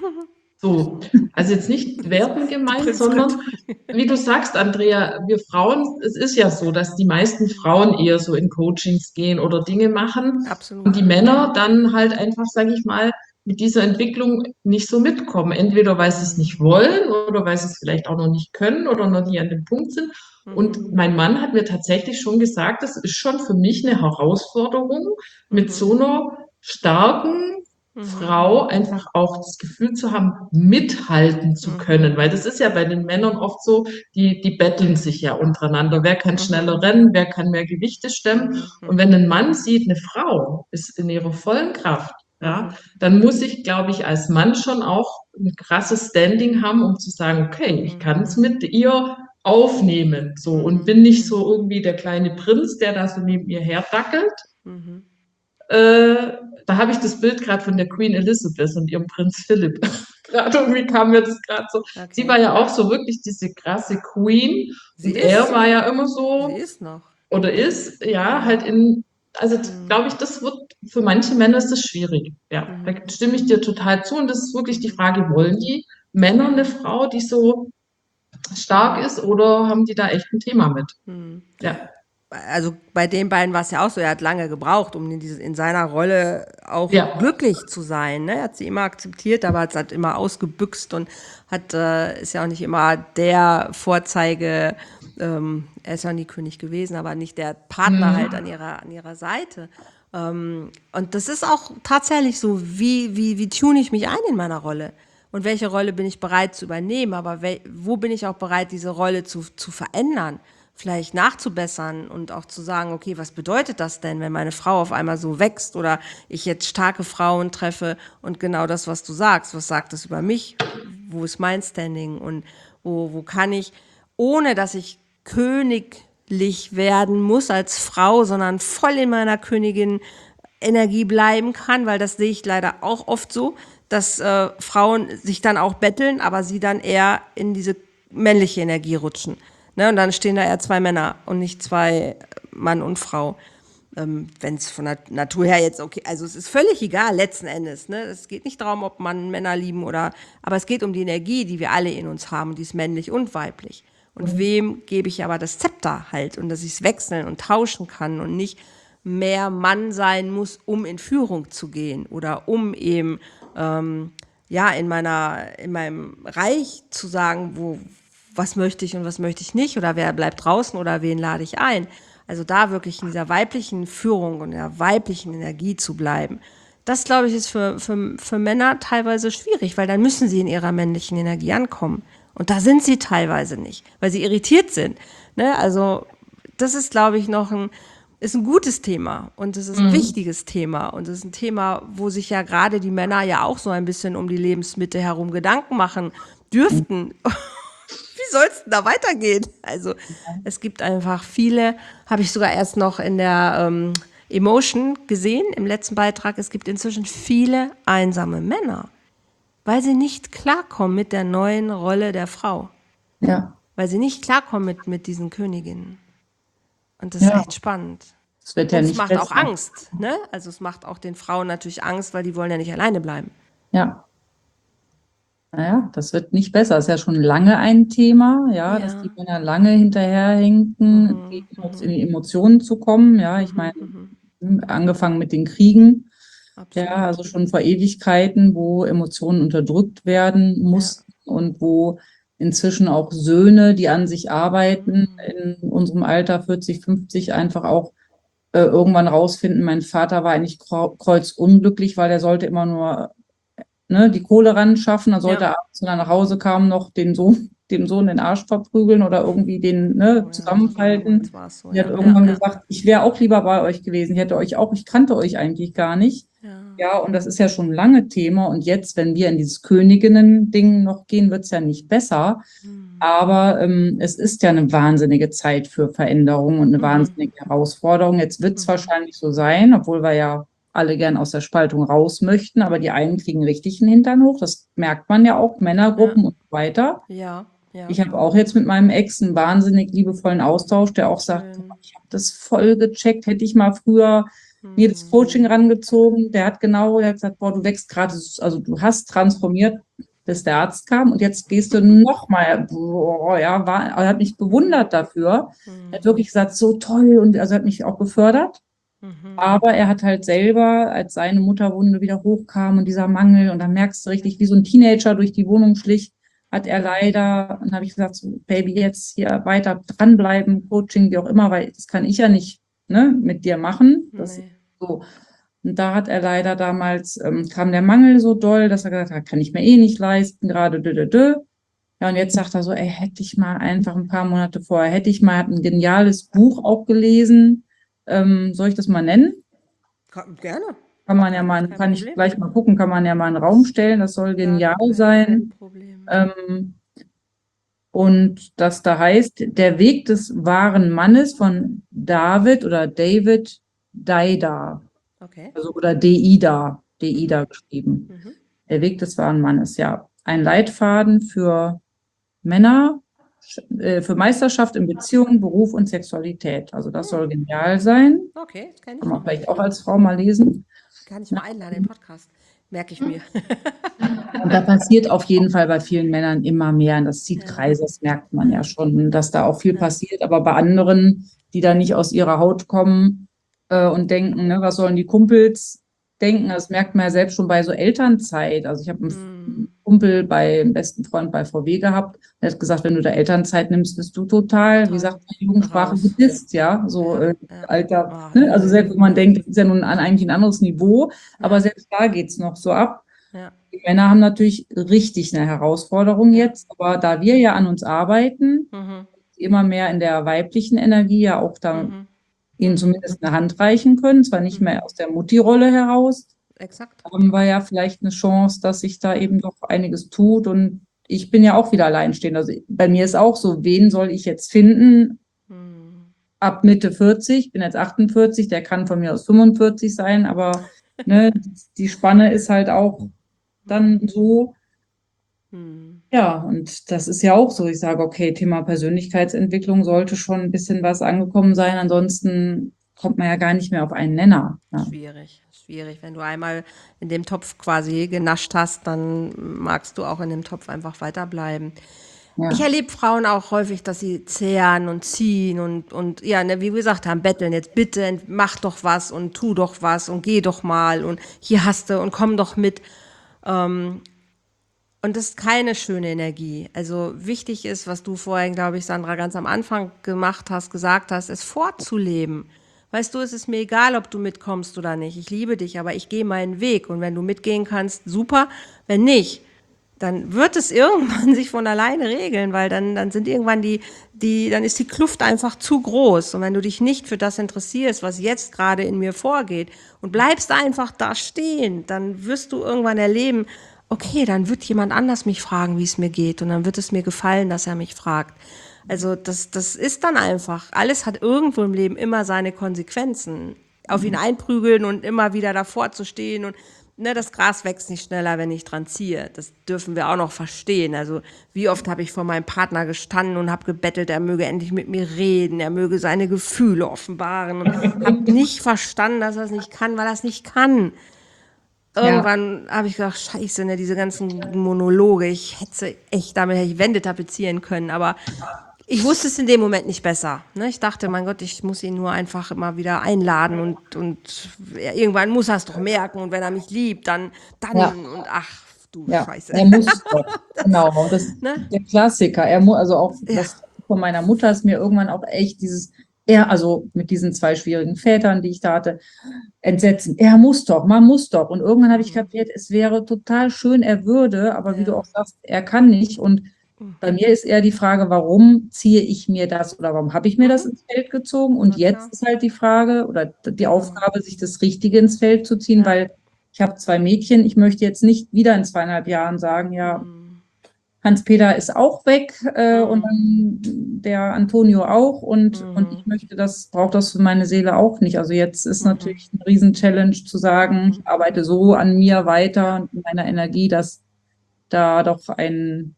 So, also jetzt nicht wertend gemeint,
Prinz
sondern
König.
wie du sagst, Andrea, wir Frauen, es ist ja so, dass die meisten Frauen eher so in Coachings gehen oder Dinge machen und
Absolut.
die Männer dann halt einfach, sage ich mal, mit dieser Entwicklung nicht so mitkommen. Entweder weil sie es nicht wollen oder weil sie es vielleicht auch noch nicht können oder noch nie an dem Punkt sind. Und mein Mann hat mir tatsächlich schon gesagt, das ist schon für mich eine Herausforderung, mit so einer starken Frau einfach auch das Gefühl zu haben, mithalten zu können. Weil das ist ja bei den Männern oft so, die betteln sich ja untereinander. Wer kann schneller rennen, wer kann mehr Gewichte stemmen? Und wenn ein Mann sieht, eine Frau ist in ihrer vollen Kraft, ja, dann muss ich, glaube ich, als Mann schon auch ein krasses Standing haben, um zu sagen, okay, ich kann es mit ihr aufnehmen, so, und bin nicht so irgendwie der kleine Prinz, der da so neben ihr herdackelt. Da habe ich das Bild gerade von der Queen Elizabeth und ihrem Prinz Philipp. Gerade irgendwie kam mir das gerade so.
Okay.
Sie war ja auch so wirklich diese krasse Queen
Sie
und er
ist.
war ja immer
Sie
so
ist noch.
oder ist, ja, halt in, also glaube ich, das wird, für manche Männer ist das schwierig. Ja, da stimme ich dir total zu und das ist wirklich die Frage, wollen die Männer eine Frau, die so stark ist oder haben die da echt ein Thema mit? Ja.
Also bei den beiden war es ja auch so, er hat lange gebraucht, um in seiner Rolle auch
Ja.
glücklich zu sein. Ne? Er hat sie immer akzeptiert, aber hat halt immer ausgebüxt und ist ja auch nicht immer der Vorzeige, er ist ja nie König gewesen, aber nicht der Partner halt an ihrer Seite. Und das ist auch tatsächlich so, wie tune ich mich ein in meiner Rolle? Und welche Rolle bin ich bereit zu übernehmen? Aber wo bin ich auch bereit, diese Rolle zu verändern? Vielleicht nachzubessern und auch zu sagen, okay, was bedeutet das denn, wenn meine Frau auf einmal so wächst oder ich jetzt starke Frauen treffe und genau das, was du sagst, was sagt das über mich? Wo ist mein Standing und wo kann ich, ohne dass ich königlich werden muss als Frau, sondern voll in meiner Königin Energie bleiben kann, weil das sehe ich leider auch oft so, dass Frauen sich dann auch betteln, aber sie dann eher in diese männliche Energie rutschen. Ne? Und dann stehen da eher zwei Männer und nicht zwei Mann und Frau. Wenn es von der Natur her jetzt okay, also es ist völlig egal letzten Endes. Ne? Es geht nicht darum, ob man Männer lieben oder, aber es geht um die Energie, die wir alle in uns haben, die ist männlich und weiblich. Und wem gebe ich aber das Zepter halt und dass ich es wechseln und tauschen kann und nicht mehr Mann sein muss, um in Führung zu gehen oder um eben ja, in meinem Reich zu sagen, was möchte ich und was möchte ich nicht oder wer bleibt draußen oder wen lade ich ein. Also da wirklich in dieser weiblichen Führung und der weiblichen Energie zu bleiben. Das, glaube ich, ist für Männer teilweise schwierig, weil dann müssen sie in ihrer männlichen Energie ankommen. Und da sind sie teilweise nicht, weil sie irritiert sind. Ne? Also das ist, glaube ich, ist ein gutes Thema und es ist ein wichtiges Thema und es ist ein Thema, wo sich ja gerade die Männer ja auch so ein bisschen um die Lebensmitte herum Gedanken machen dürften. Wie soll es denn da weitergehen? Also es gibt einfach viele, habe ich sogar erst noch in der Emotion gesehen, im letzten Beitrag, es gibt inzwischen viele einsame Männer, weil sie nicht klarkommen mit der neuen Rolle der Frau.
Ja.
Weil sie nicht klarkommen mit diesen Königinnen. Und das ist
Ja.
echt spannend.
Es wird ja
Und es
nicht
macht
besser.
auch Angst, ne? Also es macht auch den Frauen natürlich Angst, weil die wollen ja nicht alleine bleiben.
Ja. Naja, das wird nicht besser. Das ist ja schon lange ein Thema, ja, dass die Männer lange hinterherhinken, in die Emotionen zu kommen. Ja, ich meine, angefangen mit den Kriegen,
Absolut.
ja, also schon vor Ewigkeiten, wo Emotionen unterdrückt werden mussten und wo inzwischen auch Söhne, die an sich arbeiten, in unserem Alter 40, 50, einfach auch irgendwann rausfinden, mein Vater war eigentlich kreuzunglücklich, weil er sollte immer nur die Kohle ran schaffen, dann sollte er abends, wenn er nach Hause kam, noch dem Sohn den Arsch verprügeln oder irgendwie den zusammenfalten.
So,
Die hat irgendwann gesagt, ich wäre auch lieber bei euch gewesen. Ich kannte euch eigentlich gar nicht. Ja, und das ist ja schon lange Thema. Und jetzt, wenn wir in dieses Königinnen-Ding noch gehen, wird es ja nicht besser. Aber es ist ja eine wahnsinnige Zeit für Veränderung und eine wahnsinnige Herausforderung. Jetzt wird es wahrscheinlich so sein, obwohl wir ja alle gern aus der Spaltung raus möchten, aber die einen kriegen richtig einen Hintern hoch. Das merkt man ja auch, Männergruppen und so weiter.
Ja.
Ich habe auch jetzt mit meinem Ex einen wahnsinnig liebevollen Austausch, der auch sagt, ich habe das voll gecheckt, hätte ich mal früher mir das Coaching rangezogen. Der hat gesagt, boah, du wächst gerade, also du hast transformiert, bis der Arzt kam und jetzt gehst du nochmal, er hat mich bewundert dafür. Er hat wirklich gesagt, so toll und also hat mich auch gefördert. Aber er hat halt selber, als seine Mutterwunde wieder hochkam und dieser Mangel, und dann merkst du richtig, wie so ein Teenager durch die Wohnung schlich, hat er leider, und dann habe ich gesagt, so, Baby, jetzt hier weiter dranbleiben, Coaching, wie auch immer, weil das kann ich ja nicht mit dir machen. Das ist so. Und da hat er leider damals, kam der Mangel so doll, dass er gesagt hat, kann ich mir eh nicht leisten, gerade Ja, und jetzt sagt er so, ey, hätte ich mal einfach ein paar Monate vorher, hat ein geniales Buch auch gelesen. Soll ich das mal nennen?
Gerne.
Kann ich gleich mal gucken, kann man ja mal in den Raum stellen, das soll genial sein. Und das da heißt, Der Weg des wahren Mannes von David Deida.
Okay.
Also, oder Deida geschrieben. Der Weg des wahren Mannes, ja. Ein Leitfaden für Männer, für Meisterschaft in Beziehung, Beruf und Sexualität. Also das soll genial sein.
Okay, das
kann man vielleicht auch als Frau mal lesen.
Kann ich mal einladen, den Podcast. Merke ich mir.
Und da passiert auf jeden Fall bei vielen Männern immer mehr. Und das zieht Kreise, das merkt man ja schon, dass da auch viel passiert. Aber bei anderen, die da nicht aus ihrer Haut kommen und denken, was sollen die Kumpels denken, das merkt man ja selbst schon bei so Elternzeit. Also ich habe einen Kumpel einen besten Freund bei VW gehabt, der hat gesagt, wenn du da Elternzeit nimmst, bist du total, wie sagt man in Jugendsprache, gedisst, Alter. Also selbst wenn man denkt, das ist ja nun eigentlich ein anderes Niveau, aber selbst da geht es noch so ab. Ja. Die Männer haben natürlich richtig eine Herausforderung jetzt, aber da wir ja an uns arbeiten, immer mehr in der weiblichen Energie ja auch da ihnen zumindest eine Hand reichen können, zwar nicht mehr aus der Mutti-Rolle heraus, haben wir ja vielleicht eine Chance, dass sich da eben doch einiges tut. Und ich bin ja auch wieder alleinstehend. Also bei mir ist auch so, wen soll ich jetzt finden ab Mitte 40? Ich bin jetzt 48, der kann von mir aus 45 sein, aber die Spanne ist halt auch dann so. Ja, und das ist ja auch so. Ich sage, okay, Thema Persönlichkeitsentwicklung sollte schon ein bisschen was angekommen sein. Ansonsten kommt man ja gar nicht mehr auf einen Nenner. Ja.
Schwierig. Wenn du einmal in dem Topf quasi genascht hast, dann magst du auch in dem Topf einfach weiterbleiben. Ja. Ich erlebe Frauen auch häufig, dass sie zehren und ziehen und wie wir gesagt haben, betteln jetzt bitte, mach doch was und tu doch was und geh doch mal und hier hast du und komm doch mit. Und das ist keine schöne Energie. Also wichtig ist, was du vorhin, glaube ich, Sandra, ganz am Anfang gesagt hast, es vorzuleben. Weißt du, es ist mir egal, ob du mitkommst oder nicht. Ich liebe dich, aber ich gehe meinen Weg. Und wenn du mitgehen kannst, super. Wenn nicht, dann wird es irgendwann sich von alleine regeln, weil dann sind irgendwann dann ist die Kluft einfach zu groß. Und wenn du dich nicht für das interessierst, was jetzt gerade in mir vorgeht und bleibst einfach da stehen, dann wirst du irgendwann erleben, okay, dann wird jemand anders mich fragen, wie es mir geht. Und dann wird es mir gefallen, dass er mich fragt. Also das ist dann einfach, alles hat irgendwo im Leben immer seine Konsequenzen. Auf ihn einprügeln und immer wieder davor zu stehen und ne, das Gras wächst nicht schneller, wenn ich dran ziehe. Das dürfen wir auch noch verstehen. Also wie oft habe ich vor meinem Partner gestanden und habe gebettelt, er möge endlich mit mir reden, er möge seine Gefühle offenbaren und habe nicht verstanden, dass er es nicht kann, weil er es nicht kann. Irgendwann habe ich gedacht, scheiße, ne, diese ganzen Monologe, ich hätte echt, damit hätte ich Wände tapezieren können, aber ich wusste es in dem Moment nicht besser. Ne? Ich dachte, mein Gott, ich muss ihn nur einfach immer wieder einladen und ja, irgendwann muss er es doch merken und wenn er mich liebt, dann
Ja.
und ach du
Ja,
Scheiße.
er muss doch. Genau, das ist
Ne?
der Klassiker. Er muss, also auch
Ja.
das von meiner Mutter ist mir irgendwann auch echt also mit diesen 2 schwierigen Vätern, die ich da hatte, Entsetzen. Er muss doch, man muss doch. Und irgendwann habe ich kapiert, es wäre total schön, er würde, aber wie du auch sagst, er kann nicht. Und bei mir ist eher die Frage, warum ziehe ich mir das oder warum habe ich mir das ins Feld gezogen? Und jetzt ist halt die Frage oder die Aufgabe, sich das Richtige ins Feld zu ziehen, weil ich habe 2 Mädchen. Ich möchte jetzt nicht wieder in 2,5 Jahren sagen, ja, Hans-Peter ist auch weg und dann der Antonio auch und ich brauche das für meine Seele auch nicht. Also jetzt ist natürlich eine Riesen-Challenge zu sagen, ich arbeite so an mir weiter und in meiner Energie, dass da doch ein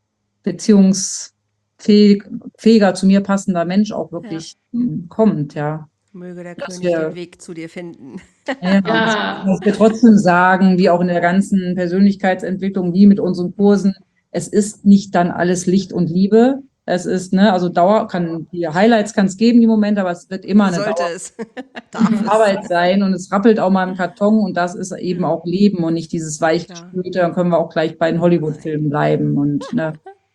beziehungsfähiger, zu mir passender Mensch auch wirklich kommt, ja.
Möge der
Dass
König
wir-
den Weg zu dir finden.
Ja, dass wir trotzdem sagen, wie auch in der ganzen Persönlichkeitsentwicklung, wie mit unseren Kursen, es ist nicht dann alles Licht und Liebe. Es ist, ne, also die Highlights kann es geben, die Momente, aber es wird immer eine
Sollte es. Darf es.
Arbeit sein und es rappelt auch mal im Karton und das ist eben auch Leben und nicht dieses weichgespülte, dann können wir auch gleich bei den Hollywood-Filmen bleiben und, ne.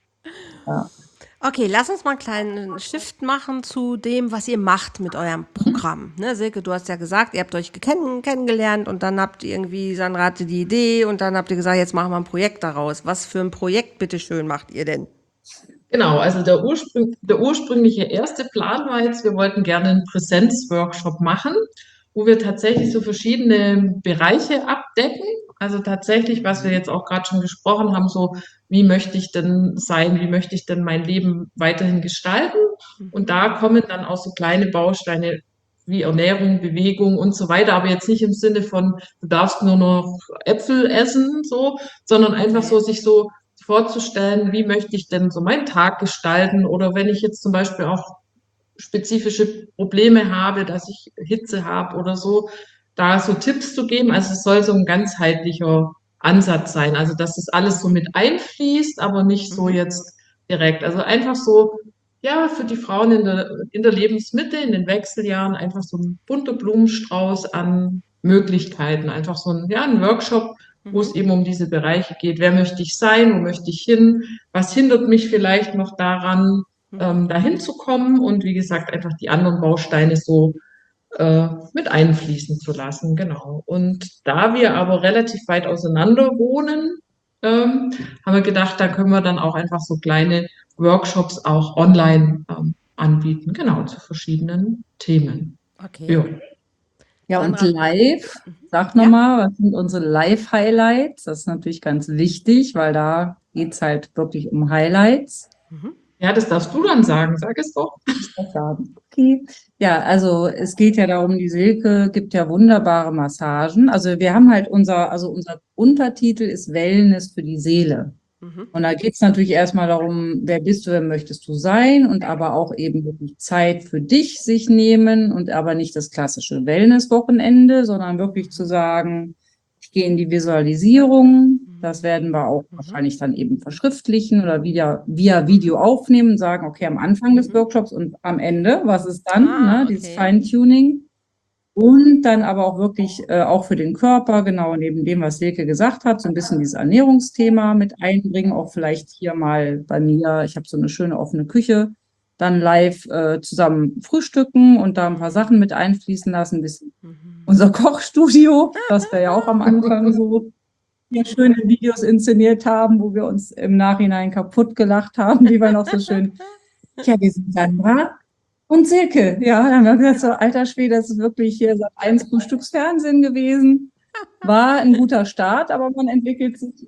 Ja.
Okay, lass uns mal einen kleinen Shift machen zu dem, was ihr macht mit eurem Programm. Ne, Silke, du hast ja gesagt, ihr habt euch kennengelernt und dann habt ihr irgendwie, Sandra hatte die Idee und dann habt ihr gesagt, jetzt machen wir ein Projekt daraus. Was für ein Projekt, bitteschön, macht ihr denn?
Genau, also der ursprüngliche erste Plan war jetzt, wir wollten gerne einen Präsenzworkshop machen, wo wir tatsächlich so verschiedene Bereiche abdecken. Also tatsächlich, was wir jetzt auch gerade schon gesprochen haben, so wie möchte ich denn sein, wie möchte ich denn mein Leben weiterhin gestalten? Und da kommen dann auch so kleine Bausteine wie Ernährung, Bewegung und so weiter, aber jetzt nicht im Sinne von, du darfst nur noch Äpfel essen, so, sondern einfach so sich so vorzustellen, wie möchte ich denn so meinen Tag gestalten oder wenn ich jetzt zum Beispiel auch spezifische Probleme habe, dass ich Hitze habe oder so, da so Tipps zu geben. Also es soll so ein ganzheitlicher Ansatz sein, also dass das alles so mit einfließt, aber nicht so jetzt direkt. Also einfach so, ja, für die Frauen in der Lebensmitte, in den Wechseljahren einfach so ein bunter Blumenstrauß an Möglichkeiten, einfach so ein Workshop, wo es eben um diese Bereiche geht. Wer möchte ich sein? Wo möchte ich hin? Was hindert mich vielleicht noch daran, dahin zu kommen? Und wie gesagt, einfach die anderen Bausteine so mit einfließen zu lassen. Genau. Und da wir aber relativ weit auseinander wohnen, haben wir gedacht, da können wir dann auch einfach so kleine Workshops auch online anbieten. Genau, zu verschiedenen Themen.
Okay.
Ja.
Ja, und
Sandra.
live, sag nochmal, was sind unsere Live-Highlights? Das ist natürlich ganz wichtig, weil da geht's halt wirklich um Highlights.
Ja, das darfst du dann sagen. Sag es doch.
Okay. Ja, also es geht ja darum, die Silke gibt ja wunderbare Massagen. Also wir haben halt unser Untertitel ist Wellness für die Seele. Und da geht es natürlich erstmal darum, wer bist du, wer möchtest du sein und aber auch eben wirklich Zeit für dich sich nehmen und aber nicht das klassische Wellness-Wochenende, sondern wirklich zu sagen, ich gehe in die Visualisierung. Das werden wir auch wahrscheinlich dann eben verschriftlichen oder via Video aufnehmen, sagen, okay, am Anfang des Workshops und am Ende, was ist dann, ne, dieses Feintuning. Und dann aber auch wirklich auch für den Körper, genau neben dem, was Silke gesagt hat, so ein bisschen dieses Ernährungsthema mit einbringen, auch vielleicht hier mal bei mir, ich habe so eine schöne offene Küche, dann live zusammen frühstücken und da ein paar Sachen mit einfließen lassen, ein bisschen unser Kochstudio, was wir ja auch am Anfang so hier schöne Videos inszeniert haben, wo wir uns im Nachhinein kaputt gelacht haben, wie wir noch so schön, ja, wir sind Sandra und Silke. Ja, dann haben wir gesagt, so, alter Schwede, das ist wirklich hier Sat.1 Frühstücksfernsehen gewesen. War ein guter Start, aber man entwickelt sich,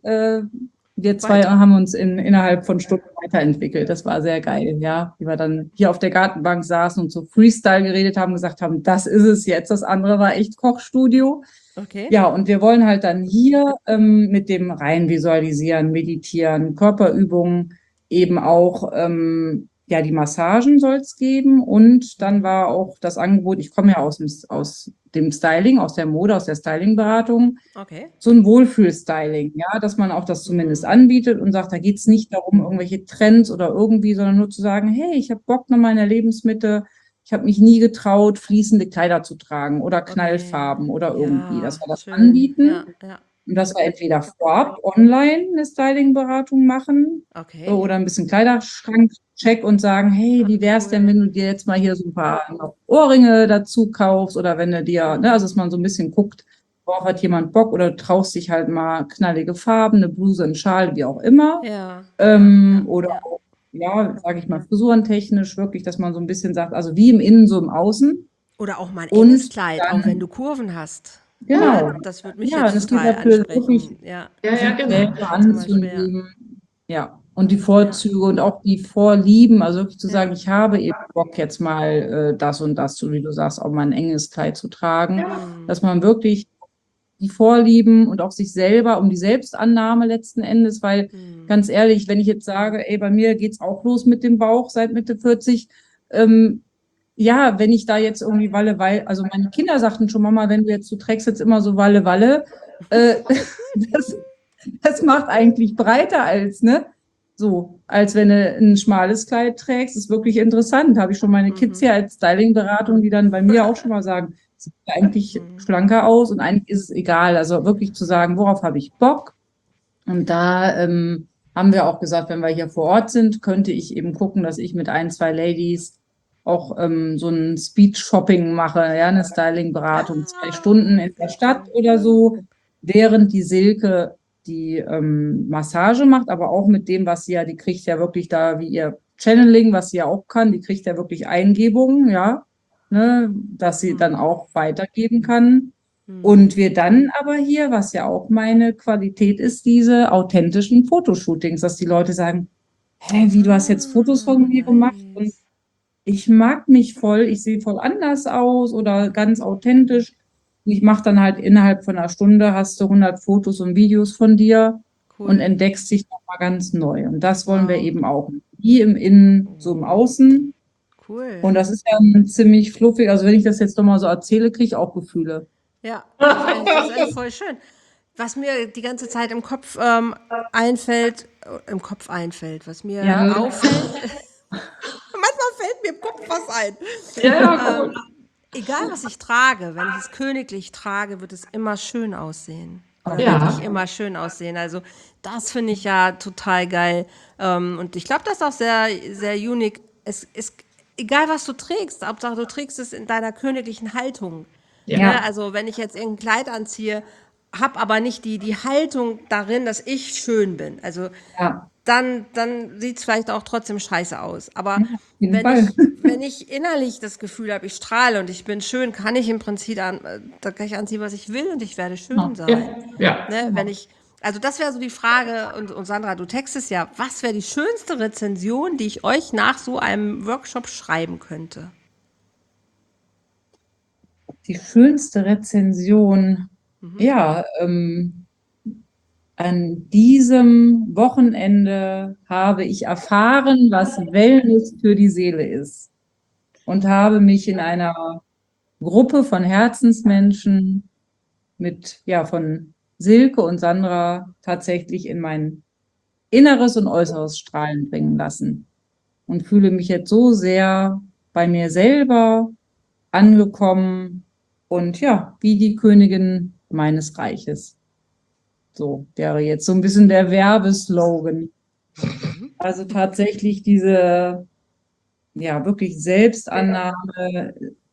wir zwei haben uns innerhalb von Stunden weiterentwickelt. Das war sehr geil, ja. Wie wir dann hier auf der Gartenbank saßen und so Freestyle geredet haben, gesagt haben, das ist es jetzt. Das andere war echt Kochstudio.
Okay.
Ja, und wir wollen halt dann hier mit dem rein visualisieren, meditieren, Körperübungen, eben auch ja, die Massagen soll es geben. Und dann war auch das Angebot, ich komme ja aus dem Styling, aus der Mode, aus der Stylingberatung,
Okay.
so ein Wohlfühl-Styling, ja, dass man auch das zumindest anbietet und sagt, da geht es nicht darum, irgendwelche Trends oder irgendwie, sondern nur zu sagen, hey, ich habe Bock nach meiner Lebensmitte, ich habe mich nie getraut, fließende Kleider zu tragen oder Knallfarben oder irgendwie, dass wir das
schön.
anbieten.
Ja, ja.
Und dass wir entweder vorab online eine Styling-Beratung machen
Okay.
oder ein bisschen Kleiderschrank-Check und sagen, hey, wie wär's denn,
cool.
wenn du dir jetzt mal hier so ein paar noch Ohrringe dazu kaufst oder wenn du dir, ne, also dass man so ein bisschen guckt, worauf hat jemand Bock oder du traust dich halt mal knallige Farben, eine Bluse, einen Schal, wie auch immer.
Ja.
Oder
ja.
auch, ja, sage ich mal, frisurentechnisch wirklich, dass man so ein bisschen sagt, also wie im Innen, so im Außen.
Oder auch mal ein
Und
enges Kleid,
dann-
auch wenn du Kurven hast.
Genau.
Das würde mich
Ja,
jetzt
und es geht
total
dafür wirklich
ansprechen. Ja.
Ja, genau.
selber
Zum Beispiel,
anzunehmen. Ja, und die Vorzüge und auch die Vorlieben, also wirklich zu sagen, ich habe eben Bock jetzt mal das und das, so wie du sagst, auch mal ein enges Kleid zu tragen, dass man wirklich die Vorlieben und auch sich selber um die Selbstannahme letzten Endes, weil ganz ehrlich, wenn ich jetzt sage, ey, bei mir geht's auch los mit dem Bauch seit Mitte 40, ja, wenn ich da jetzt irgendwie Walle, also meine Kinder sagten schon, Mama, wenn du jetzt, du trägst jetzt immer so Walle, äh, das, das macht eigentlich breiter als, ne? So, als wenn du ein schmales Kleid trägst, ist wirklich interessant. Habe ich schon meine Kids hier als Styling-Beratung, die dann bei mir auch schon mal sagen, sieht eigentlich schlanker aus und eigentlich ist es egal. Also wirklich zu sagen, worauf habe ich Bock? Und da haben wir auch gesagt, wenn wir hier vor Ort sind, könnte ich eben gucken, dass ich mit ein, zwei Ladies auch so ein Speed-Shopping mache, ja, eine Styling-Beratung, 2 Stunden in der Stadt oder so, während die Silke die Massage macht, aber auch mit dem, was sie ja, die kriegt ja wirklich da, wie ihr Channeling, was sie ja auch kann, die kriegt ja wirklich Eingebungen, ja, ne, dass sie dann auch weitergeben kann. Und wir dann aber hier, was ja auch meine Qualität ist, diese authentischen Fotoshootings, dass die Leute sagen, hä, wie, du hast jetzt Fotos von mir gemacht und ich mag mich voll, ich sehe voll anders aus oder ganz authentisch. Und ich mache dann halt innerhalb von einer Stunde hast du 100 Fotos und Videos von dir und entdeckst dich nochmal ganz neu. Und das wollen wir eben auch. Wie im Innen, so im Außen.
Cool.
Und das ist ja ziemlich fluffig. Also wenn ich das jetzt nochmal so erzähle, kriege ich auch Gefühle.
Ja, das ist eigentlich voll schön. Was mir die ganze Zeit im Kopf einfällt, was mir
Ja.
auffällt, manchmal fällt mir im Kopf was ein.
Ja,
Egal was ich trage, wenn ich es königlich trage, wird es immer schön aussehen. Oder
Ja.
wirklich immer schön aussehen. Also das finde ich ja total geil. Und ich glaube, das ist auch sehr, sehr unique. Es ist egal, was du trägst, Hauptsache du trägst es in deiner königlichen Haltung.
Ja.
Ne? Also wenn ich jetzt irgendein Kleid anziehe, habe aber nicht die Haltung darin, dass ich schön bin. Also
Ja.
dann sieht es vielleicht auch trotzdem scheiße aus. Aber
jeden Fall.
wenn ich innerlich das Gefühl habe, ich strahle und ich bin schön, kann ich im Prinzip da kann ich anziehen, was ich will und ich werde schön sein.
Ja.
Ne? Also das wäre so die Frage, und Sandra, du textest ja, was wäre die schönste Rezension, die ich euch nach so einem Workshop schreiben könnte?
Die schönste Rezension, ja, an diesem Wochenende habe ich erfahren, was Wellness für die Seele ist und habe mich in einer Gruppe von Herzensmenschen von Silke und Sandra tatsächlich in mein Inneres und Äußeres strahlen bringen lassen und fühle mich jetzt so sehr bei mir selber angekommen Und ja, wie die Königin meines Reiches. So wäre jetzt so ein bisschen der Werbeslogan. Also tatsächlich diese, ja, wirklich Selbstannahme,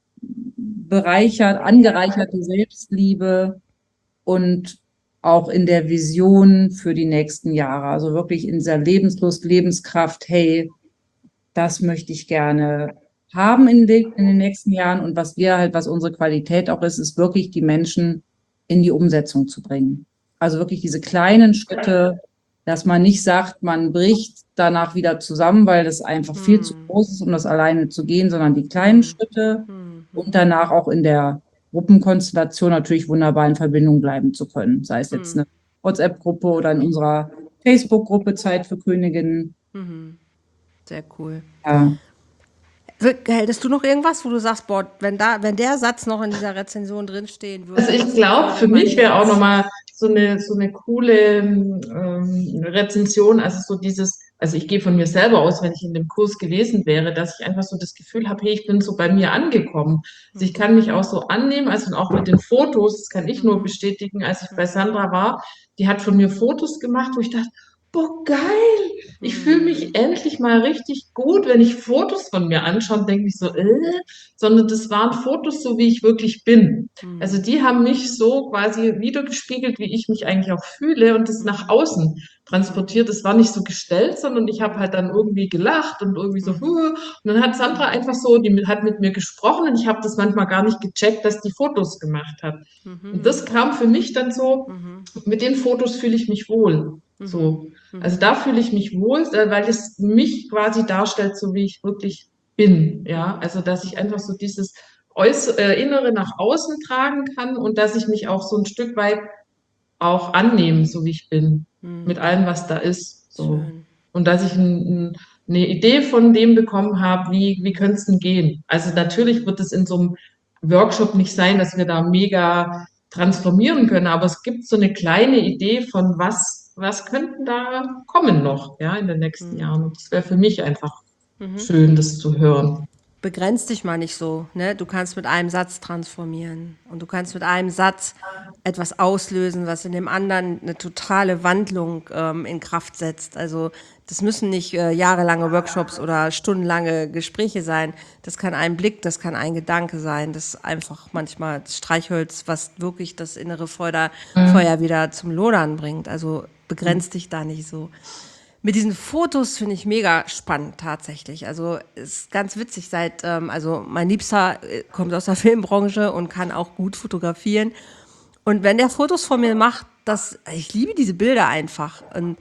angereicherte Selbstliebe und auch in der Vision für die nächsten Jahre. Also wirklich in dieser Lebenslust, Lebenskraft, hey, das möchte ich gerne haben in den nächsten Jahren. Und was unsere Qualität auch ist wirklich die Menschen in die Umsetzung zu bringen. Also wirklich diese kleinen Schritte, dass man nicht sagt, man bricht danach wieder zusammen, weil das einfach viel zu groß ist, um das alleine zu gehen, sondern die kleinen Schritte und danach auch in der Gruppenkonstellation natürlich wunderbar in Verbindung bleiben zu können. Sei es jetzt eine WhatsApp-Gruppe oder in unserer Facebook-Gruppe Zeit für Königinnen.
Sehr cool.
Ja.
Hättest du noch irgendwas, wo du sagst, boah, wenn der Satz noch in dieser Rezension drinstehen würde?
Also ich glaube, für mich wäre auch nochmal so eine coole Rezension, also so dieses, also ich gehe von mir selber aus, wenn ich in dem Kurs gewesen wäre, dass ich einfach so das Gefühl habe, hey, ich bin so bei mir angekommen. Also ich kann mich auch so annehmen, also auch mit den Fotos, das kann ich nur bestätigen, als ich bei Sandra war, die hat von mir Fotos gemacht, wo ich dachte, boah, geil, ich fühle mich endlich mal richtig gut, wenn ich Fotos von mir anschaue, denke ich so, sondern das waren Fotos so, wie ich wirklich bin. Also die haben mich so quasi wiedergespiegelt, wie ich mich eigentlich auch fühle und das nach außen transportiert. Das war nicht so gestellt, sondern ich habe halt dann irgendwie gelacht und irgendwie so, und dann hat Sandra einfach so, die hat mit mir gesprochen und ich habe das manchmal gar nicht gecheckt, dass die Fotos gemacht hat. Und das kam für mich dann so, mit den Fotos fühle ich mich wohl. So. Also da fühle ich mich wohl, weil es mich quasi darstellt, so wie ich wirklich bin. Ja, also dass ich einfach so dieses Innere nach außen tragen kann und dass ich mich auch so ein Stück weit auch annehme, so wie ich bin, mit allem, was da ist. So.
Schön.
Und dass ich eine Idee von dem bekommen habe, wie könnte es denn gehen? Also natürlich wird es in so einem Workshop nicht sein, dass wir da mega transformieren können, aber es gibt so eine kleine Idee von was könnten da kommen noch, ja, in den nächsten Jahren. Und das wäre für mich einfach schön, das zu hören.
Begrenz dich mal nicht so, ne? Du kannst mit einem Satz transformieren und du kannst mit einem Satz etwas auslösen, was in dem anderen eine totale Wandlung in Kraft setzt. Also das müssen nicht jahrelange Workshops oder stundenlange Gespräche sein. Das kann ein Blick, das kann ein Gedanke sein. Das ist einfach manchmal das Streichholz, was wirklich das innere Feuer wieder zum Lodern bringt. Also begrenz dich da nicht so. Mit diesen Fotos finde ich mega spannend tatsächlich. Also ist ganz witzig, also mein Liebster kommt aus der Filmbranche und kann auch gut fotografieren. Und wenn der Fotos von mir macht, ich liebe diese Bilder einfach. Und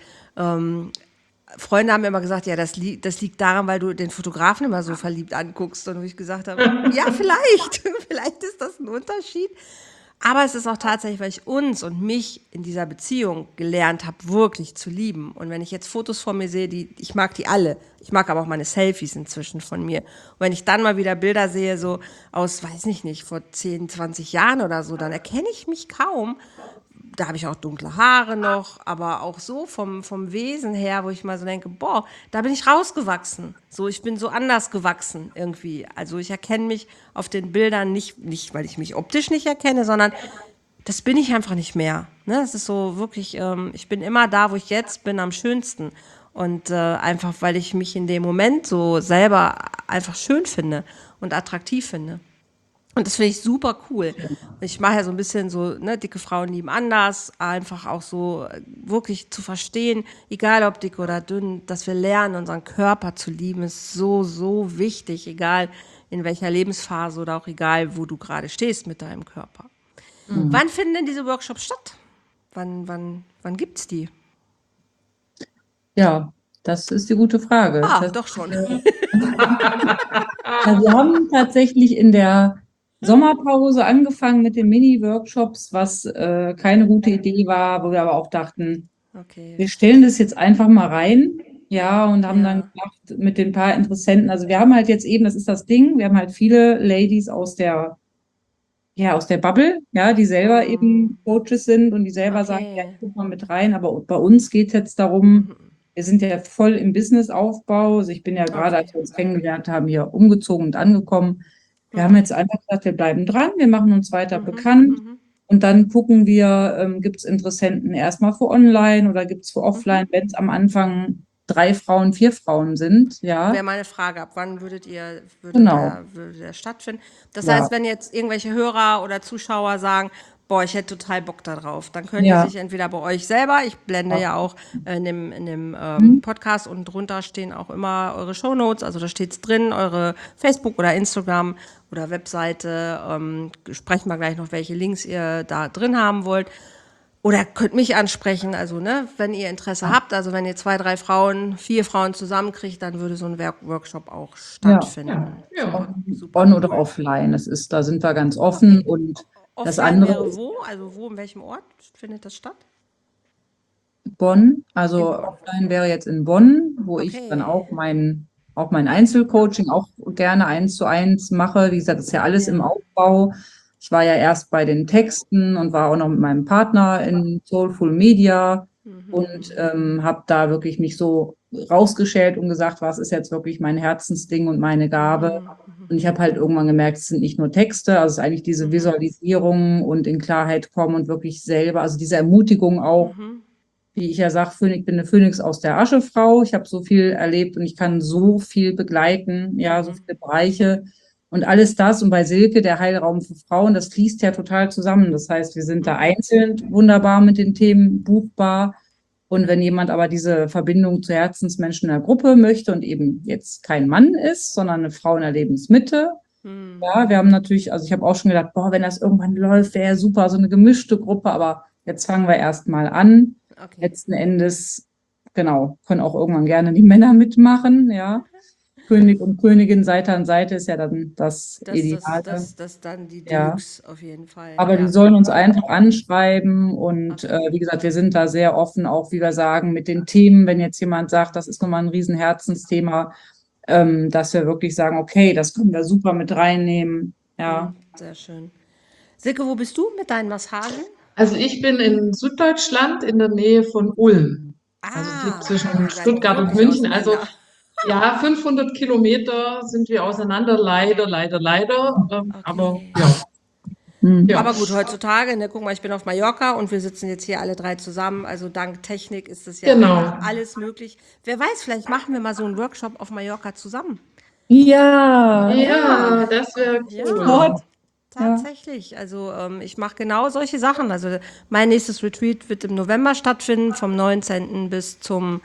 Freunde haben mir immer gesagt, ja, das liegt daran, weil du den Fotografen immer so verliebt anguckst. Und wo ich gesagt habe, ja, vielleicht ist das ein Unterschied. Aber es ist auch tatsächlich, weil ich uns und mich in dieser Beziehung gelernt habe, wirklich zu lieben. Und wenn ich jetzt Fotos von mir sehe, ich mag die alle. Ich mag aber auch meine Selfies inzwischen von mir. Und wenn ich dann mal wieder Bilder sehe, so aus, weiß ich nicht, vor 10, 20 Jahren oder so, dann erkenne ich mich kaum. Da habe ich auch dunkle Haare noch, aber auch so vom Wesen her, wo ich mal so denke, boah, da bin ich rausgewachsen. So, ich bin so anders gewachsen irgendwie. Also ich erkenne mich auf den Bildern nicht, weil ich mich optisch nicht erkenne, sondern das bin ich einfach nicht mehr. Ne? Das ist so wirklich, ich bin immer da, wo ich jetzt bin, am schönsten. Und einfach, weil ich mich in dem Moment so selber einfach schön finde und attraktiv finde. Und das finde ich super cool. Ich mache ja so ein bisschen so, ne, dicke Frauen lieben anders, einfach auch so wirklich zu verstehen, egal ob dick oder dünn, dass wir lernen, unseren Körper zu lieben, ist so, so wichtig, egal in welcher Lebensphase oder auch egal, wo du gerade stehst mit deinem Körper. Wann finden denn diese Workshops statt? Wann gibt's die?
Ja, das ist die gute Frage.
Doch schon.
Ja, wir haben tatsächlich in der Sommerpause angefangen mit den Mini-Workshops, was keine gute Idee war, wo wir aber auch dachten,
Okay.
wir stellen das jetzt einfach mal rein, ja, und haben dann gemacht mit den paar Interessenten. Also wir haben halt jetzt eben, das ist das Ding, wir haben halt viele Ladies aus der Bubble, ja, die selber eben Coaches sind und die selber sagen, ja, ich guck mal mit rein, aber bei uns geht es jetzt darum, wir sind ja voll im Businessaufbau. Also ich bin ja gerade, als wir uns kennengelernt haben, hier umgezogen und angekommen. Wir haben jetzt einfach gesagt, wir bleiben dran, wir machen uns weiter bekannt und dann gucken wir, gibt es Interessenten erstmal für online oder gibt es für offline, wenn es am Anfang 3 Frauen, 4 Frauen sind, ja.
Wäre meine Frage, ab wann würde
Genau.
der stattfinden? Das
Ja.
heißt, wenn jetzt irgendwelche Hörer oder Zuschauer sagen, boah, ich hätte total Bock da drauf, dann können die
Ja.
sich entweder bei euch selber, ich blende
Ja.
ja auch in dem Podcast und drunter stehen auch immer eure Shownotes, also da steht es drin, eure Facebook oder Instagram oder Webseite, sprechen wir gleich noch, welche Links ihr da drin haben wollt. Oder könnt mich ansprechen, also ne, wenn ihr Interesse habt, also wenn ihr 2, 3 Frauen, 4 Frauen zusammenkriegt, dann würde so ein Workshop auch stattfinden.
Ja.
Super
On- oder
cool.
offline, da sind wir ganz offen und das
Offline
andere
wäre
ist
wo? Also wo, in welchem Ort findet das statt?
Bonn, also
In Bonn.
offline wäre jetzt in Bonn, wo ich
Okay.
dann auch mein Einzelcoaching auch gerne 1:1 mache. Wie gesagt, das ist ja alles im Aufbau. Ich war ja erst bei den Texten und war auch noch mit meinem Partner in Soulful Media und habe da wirklich mich so rausgeschält und gesagt, was ist jetzt wirklich mein Herzensding und meine Gabe. Und ich habe halt irgendwann gemerkt, es sind nicht nur Texte, also es ist eigentlich diese Visualisierung und in Klarheit kommen und wirklich selber, also diese Ermutigung auch, wie ich ja sage, ich bin eine Phönix aus der Aschefrau. Ich habe so viel erlebt und ich kann so viel begleiten, ja, so viele Bereiche und alles das. Und bei Silke, der Heilraum für Frauen, das fließt ja total zusammen. Das heißt, wir sind da einzeln wunderbar mit den Themen buchbar. Und wenn jemand aber diese Verbindung zu Herzensmenschen in der Gruppe möchte und eben jetzt kein Mann ist, sondern eine Frau in der Lebensmitte, ja, wir haben natürlich, also ich habe auch schon gedacht, boah, wenn das irgendwann läuft, wäre super, so eine gemischte Gruppe, aber jetzt fangen wir erst mal an.
Okay.
Letzten Endes, genau, können auch irgendwann gerne die Männer mitmachen, ja. König und Königin Seite an Seite ist ja dann das Ideale.
Das dann die
Ja.
Deluxe auf jeden Fall.
Aber die sollen uns einfach anschreiben und wie gesagt, wir sind da sehr offen, auch wie wir sagen, mit den Themen, wenn jetzt jemand sagt, das ist nochmal ein Riesenherzensthema, dass wir wirklich sagen, okay, das können wir super mit reinnehmen. Ja.
Sehr schön. Silke, wo bist du mit deinen Massagen?
Also ich bin in Süddeutschland in der Nähe von Ulm. Also es liegt zwischen
wir sind
Stuttgart und
wirklich
München. Also
auseinander.
ja, 500 Kilometer sind wir auseinander, leider. Aber ja. Ja.
Aber gut, heutzutage, ne, guck mal, ich bin auf Mallorca und wir sitzen jetzt hier alle 3 zusammen. Also dank Technik ist das ja
Genau.
einfach alles möglich. Wer weiß, vielleicht machen wir mal so einen Workshop auf Mallorca zusammen.
Ja.
Ja, das wäre
Ja.
cool.
Gott.
Tatsächlich. Also ich mache genau solche Sachen. Also mein nächstes Retreat wird im November stattfinden, vom 19. bis zum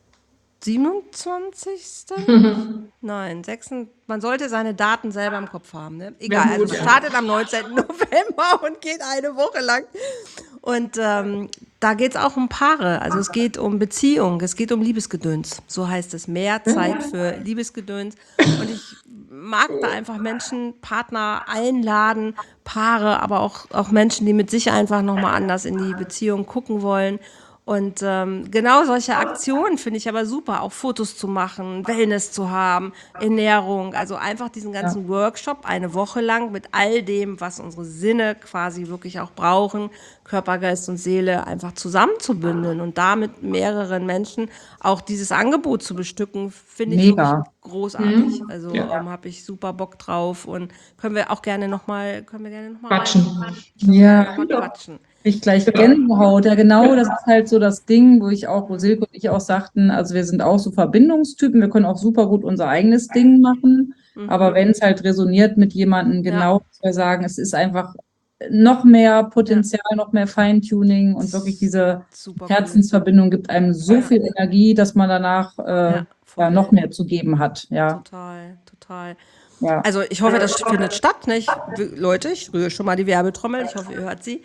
27. Nein, 6. Man sollte seine Daten selber im Kopf haben. Ne? Egal,
Ja,
also
gut,
es
ja.
startet am 19. November und geht eine Woche lang. Und da geht es auch um Paare. Also es geht um Beziehung, es geht um Liebesgedöns. So heißt es, mehr Zeit für Liebesgedöns. Und ich mag da einfach Menschen, Partner einladen, Paare, aber auch Menschen, die mit sich einfach nochmal anders in die Beziehung gucken wollen. Und genau solche Aktionen finde ich aber super, auch Fotos zu machen, Wellness zu haben, Ernährung, also einfach diesen ganzen Workshop eine Woche lang mit all dem, was unsere Sinne quasi wirklich auch brauchen, Körper, Geist und Seele einfach zusammenzubündeln und damit mehreren Menschen auch dieses Angebot zu bestücken, finde ich
Mega.
wirklich großartig. Also
Ja.
habe ich super Bock drauf und können wir gerne noch mal
Quatschen.
Ja.
noch mal quatschen.
Ich gleich Gänsehaut. Ja, genau, das ist halt so das Ding, wo Silke und ich auch sagten, also wir sind auch so Verbindungstypen, wir können auch super gut unser eigenes Ding machen, aber wenn es halt resoniert mit jemandem, genau, dass wir sagen, es ist einfach noch mehr Potenzial, noch mehr Feintuning und wirklich diese
Super cool.
Herzensverbindung gibt einem so viel Energie, dass man danach
voll.
noch mehr zu geben hat. Ja,
Total.
ja.
Also ich hoffe, das findet statt. Ne? Leute, ich rühre schon mal die Werbetrommel. Ich hoffe, ihr hört sie.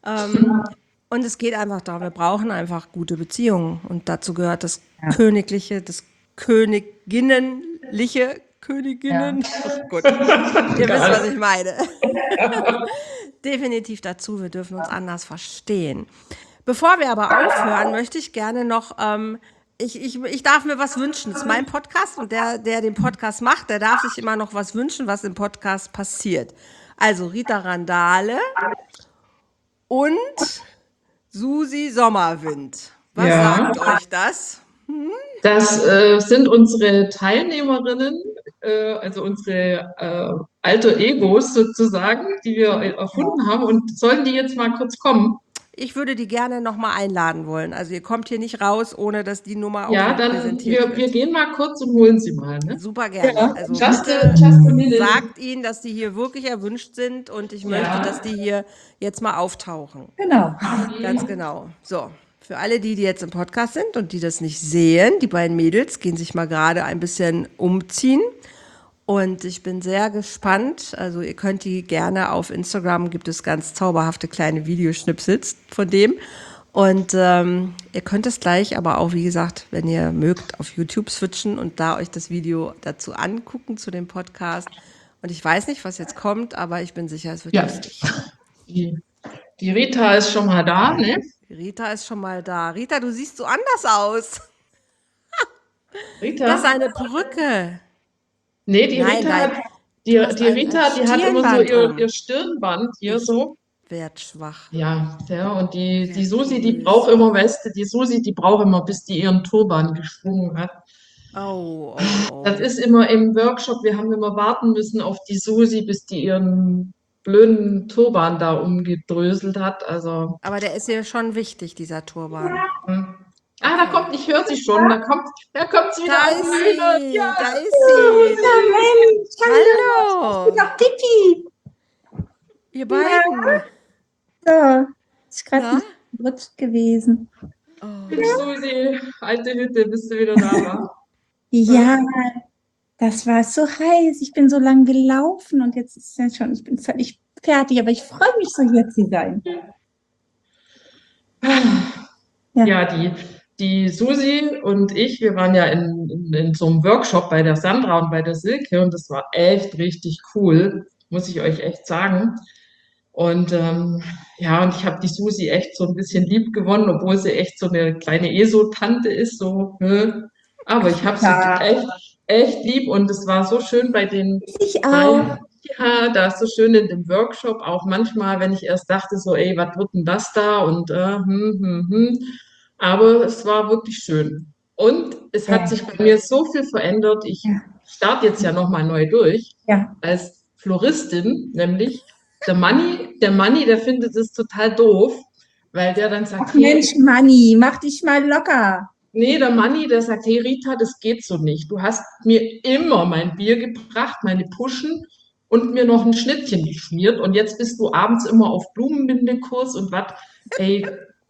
Und es geht einfach darum, wir brauchen einfach gute Beziehungen. Und dazu gehört das Königliche, das Königinnenliche, Königinnen. Oh Gott, ihr wisst, was ich meine. Definitiv dazu, wir dürfen uns anders verstehen. Bevor wir aber aufhören, möchte ich gerne noch, ich darf mir was wünschen. Das ist mein Podcast und der den Podcast macht, der darf sich immer noch was wünschen, was im Podcast passiert. Also Rita Randale und Susi Sommerwind. Was sagt euch das?
Das sind unsere Teilnehmerinnen also unsere alter Egos sozusagen, die wir erfunden haben. Und sollen die jetzt mal kurz kommen?
Ich würde die gerne nochmal einladen wollen. Also ihr kommt hier nicht raus, ohne dass die Nummer auch
Ja,
noch
dann
präsentiert
wir
wird.
gehen mal kurz und holen sie mal, ne?
Super gerne.
Ja.
Also
Just
bitte
a minute.
sagt ihnen, dass die hier wirklich erwünscht sind und ich möchte, dass die hier jetzt mal auftauchen.
Genau.
Ganz genau. So, für alle die jetzt im Podcast sind und die das nicht sehen, die beiden Mädels gehen sich mal gerade ein bisschen umziehen. Und ich bin sehr gespannt. Also ihr könnt die gerne auf Instagram, gibt es ganz zauberhafte kleine Videoschnipsels von dem. Und ihr könnt es gleich aber auch, wie gesagt, wenn ihr mögt, auf YouTube switchen und da euch das Video dazu angucken, zu dem Podcast. Und ich weiß nicht, was jetzt kommt, aber ich bin sicher, es wird
Ja.
lustig.
Die Rita ist schon mal da, ne?
Rita ist schon mal da. Rita, du siehst so anders aus.
Rita?
Das ist eine Perücke.
Nee, die
Nein,
Rita
nein.
hat,
Du hast
die
ein
Rita, die hat immer so
Stirnband
ihr Stirnband hier so.
Werd schwach.
Ja, und die
Wer
Susi, die
böse.
braucht immer, weißt du, die Susi, die braucht immer, bis die ihren Turban geschwungen hat.
Oh, oh, oh.
Das ist immer im Workshop, wir haben immer warten müssen auf die Susi, bis die ihren blöden Turban da umgedröselt hat. Also,
Aber der ist ja schon wichtig, dieser Turban.
ah, da kommt, ich höre sie schon, da kommt sie wieder
Da
an.
ist sie,
Ja,
da ist sie.
Mensch,
Hallo,
doch Pipi.
ihr beiden.
So, ist
Na?
gerade rutscht gewesen.
Oh.
Mensch, Susi, alte Hütte, bist du wieder da, wa?
Ja, das war so heiß. Ich bin so lang gelaufen und jetzt ist es schon, ich bin völlig fertig, aber ich freue mich so, hier zu sein. Ja.
Ja, die Susi und ich, wir waren ja in so einem Workshop bei der Sandra und bei der Silke und das war echt richtig cool, muss ich euch echt sagen. Und ja, und ich habe die Susi echt so ein bisschen lieb gewonnen, obwohl sie echt so eine kleine ESO-Tante ist, so, aber ich habe sie
Ja.
echt lieb und es war so schön bei den
Ich auch.
ja, da ist so schön in dem Workshop, auch manchmal, wenn ich erst dachte, so, ey, was wird denn das da? Und aber es war wirklich schön. Und es hat
Ja.
sich bei mir so viel verändert. Ich
Ja.
starte jetzt ja nochmal neu durch
Ja.
als Floristin, nämlich der Manni, der findet es total doof, weil der dann sagt,
Ach Mensch, Manni, mach dich mal locker.
nee, der Manni, der sagt, hey Rita, das geht so nicht. Du hast mir immer mein Bier gebracht, meine Puschen und mir noch ein Schnittchen geschmiert und jetzt bist du abends immer auf Blumenbindekurs und was. Ey,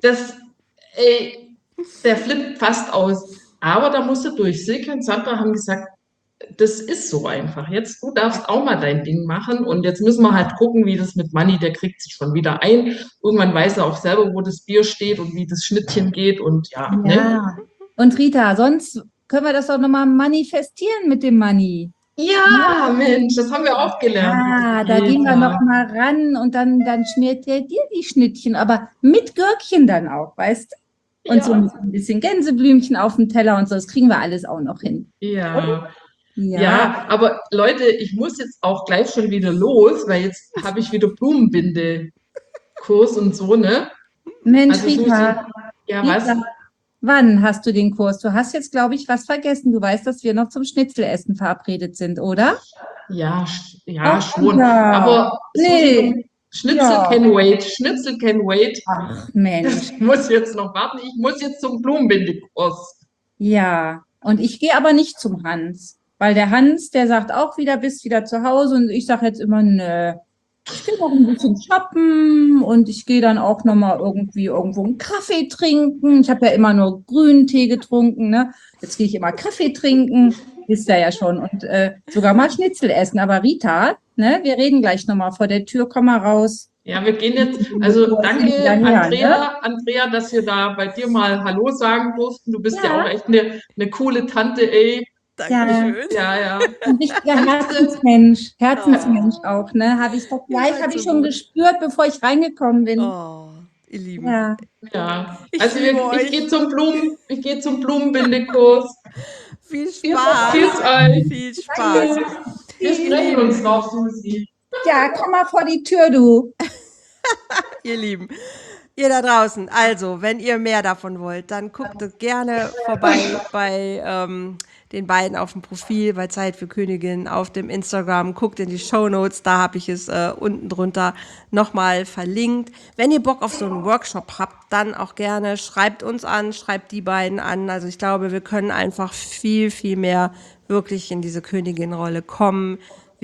der flippt fast aus. Aber da musst du durch. Silke und Sandra haben gesagt, das ist so einfach. Jetzt, du darfst auch mal dein Ding machen und jetzt müssen wir halt gucken, wie das mit Manni, der kriegt sich schon wieder ein. Irgendwann weiß er auch selber, wo das Bier steht und wie das Schnittchen geht und ja, ne?
Ja. Und Rita, sonst können wir das doch nochmal manifestieren mit dem Manni.
Ja, Mensch, das haben wir auch gelernt.
Ah, da gehen wir noch mal ran und dann schmiert der dir die Schnittchen, aber mit Gürkchen dann auch, weißt du? Und
Ja.
so ein bisschen Gänseblümchen auf dem Teller und so, das kriegen wir alles auch noch hin.
Ja.
Ja,
Ja, aber Leute, ich muss jetzt auch gleich schon wieder los, weil jetzt habe ich wieder Blumenbinde-Kurs und so, ne?
Mensch,
Also Susi,
Rita,
ja, was?
Rita, wann hast du den Kurs? Du hast jetzt, glaube ich, was vergessen. Du weißt, dass wir noch zum Schnitzelessen verabredet sind, oder?
Ja, ja,
Ach,
schon.
ja.
Aber
Nee.
Susi, Schnitzel
Ja.
can wait, Schnitzel can wait.
Ach, Mensch.
Ich muss jetzt noch warten, ich muss jetzt zum Blumenbindekurs.
Ja, und ich gehe aber nicht zum Hans, weil der Hans, der sagt auch wieder, bist wieder zu Hause und ich sage jetzt immer, nö, ich gehe noch ein bisschen shoppen und ich gehe dann auch nochmal irgendwo einen Kaffee trinken. Ich habe ja immer nur grünen Tee getrunken, ne? Jetzt gehe ich immer Kaffee trinken, wisst ihr ja schon, und sogar mal Schnitzel essen. Aber Rita, ne, wir reden gleich nochmal vor der Tür, komm mal raus.
Ja, wir gehen jetzt, also
Wo
danke
sind wir denn her,
Andrea, dass wir da bei dir mal Hallo sagen durften. Du bist ja,
Ja.
auch echt eine coole Tante, ey.
Dankeschön.
Ja.
Ein richtiger Herzensmensch auch, ne? Habe ich doch gleich,
seid
habe ich
so
schon
gut.
gespürt, bevor ich reingekommen bin.
Oh, ihr Lieben.
Ja.
Ja,
Ich
also
liebe
ich
euch.
gehe zum Blumenbindekurs.
Viel
Viel
Spaß.
Spaß.
Viel Spaß.
Wir sprechen uns noch, Susi.
Ja, komm mal vor die Tür, du.
Ihr Lieben. Ihr da draußen, also, wenn ihr mehr davon wollt, dann guckt gerne vorbei bei den beiden auf dem Profil, bei Zeit für Königin auf dem Instagram. Guckt in die Shownotes, da habe ich es unten drunter nochmal verlinkt. Wenn ihr Bock auf so einen Workshop habt, dann auch gerne schreibt uns an, schreibt die beiden an. Also ich glaube, wir können einfach viel, viel mehr wirklich in diese Königin-Rolle kommen.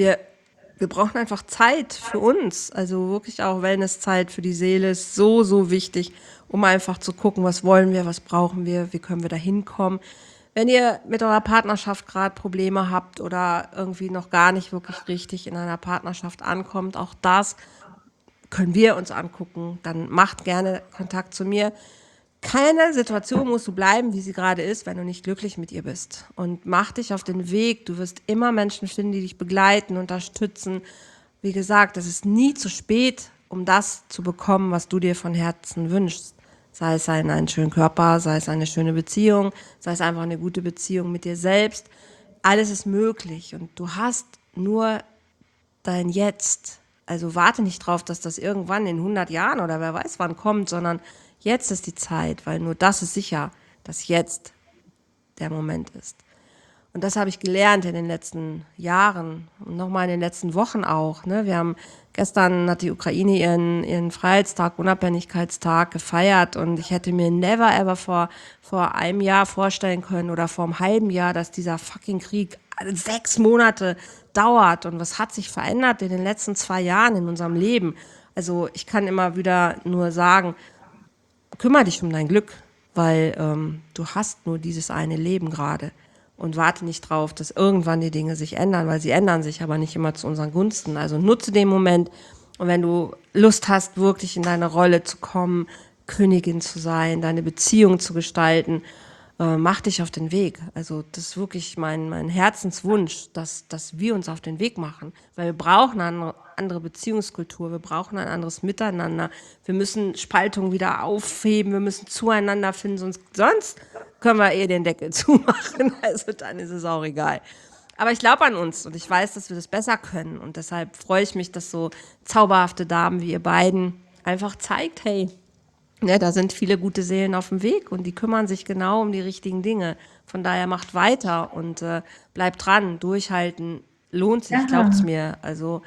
Wir brauchen einfach Zeit für uns, also wirklich auch Wellnesszeit für die Seele ist so, so wichtig, um einfach zu gucken, was wollen wir, was brauchen wir, wie können wir da hinkommen. Wenn ihr mit eurer Partnerschaft gerade Probleme habt oder irgendwie noch gar nicht wirklich richtig in einer Partnerschaft ankommt, auch das können wir uns angucken, dann macht gerne Kontakt zu mir. Keine Situation musst du bleiben, wie sie gerade ist, wenn du nicht glücklich mit ihr bist. Und mach dich auf den Weg. Du wirst immer Menschen finden, die dich begleiten, unterstützen. Wie gesagt, es ist nie zu spät, um das zu bekommen, was du dir von Herzen wünschst. Sei es einen schönen Körper, sei es eine schöne Beziehung, sei es einfach eine gute Beziehung mit dir selbst. Alles ist möglich und du hast nur dein Jetzt. Also warte nicht drauf, dass das irgendwann in 100 Jahren oder wer weiß wann kommt, sondern jetzt ist die Zeit, weil nur das ist sicher, dass jetzt der Moment ist. Und das habe ich gelernt in den letzten Jahren und nochmal in den letzten Wochen auch. Ne? Gestern hat die Ukraine ihren Freiheitstag, Unabhängigkeitstag gefeiert und ich hätte mir never ever vor einem Jahr vorstellen können oder vor einem halben Jahr, dass dieser fucking Krieg 6 Monate dauert und was hat sich verändert in den letzten 2 Jahren in unserem Leben. Also ich kann immer wieder nur sagen, kümmere dich um dein Glück, weil du hast nur dieses eine Leben gerade und warte nicht drauf, dass irgendwann die Dinge sich ändern, weil sie ändern sich aber nicht immer zu unseren Gunsten. Also nutze den Moment und wenn du Lust hast, wirklich in deine Rolle zu kommen, Königin zu sein, deine Beziehung zu gestalten, mach dich auf den Weg. Also das ist wirklich mein Herzenswunsch, dass wir uns auf den Weg machen, weil wir brauchen eine andere Beziehungskultur, wir brauchen ein anderes Miteinander, wir müssen Spaltung wieder aufheben, wir müssen zueinander finden, sonst können wir den Deckel zumachen, also dann ist es auch egal. Aber ich glaube an uns und ich weiß, dass wir das besser können und deshalb freue ich mich, dass so zauberhafte Damen wie ihr beiden einfach zeigt, hey, ne, da sind viele gute Seelen auf dem Weg und die kümmern sich genau um die richtigen Dinge. Von daher macht weiter und bleibt dran, durchhalten, lohnt sich, glaubt's mir. Also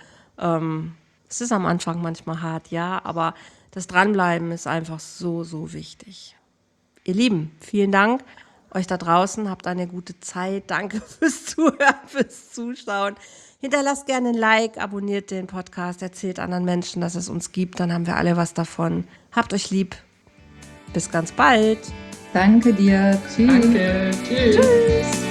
es ist am Anfang manchmal hart, ja, aber das Dranbleiben ist einfach so, so wichtig. Ihr Lieben, vielen Dank euch da draußen, habt eine gute Zeit. Danke fürs Zuhören, fürs Zuschauen. Hinterlasst gerne ein Like, abonniert den Podcast, erzählt anderen Menschen, dass es uns gibt, dann haben wir alle was davon. Habt euch lieb. Bis ganz bald.
Danke dir. Tschüss.
Danke. Tschüss.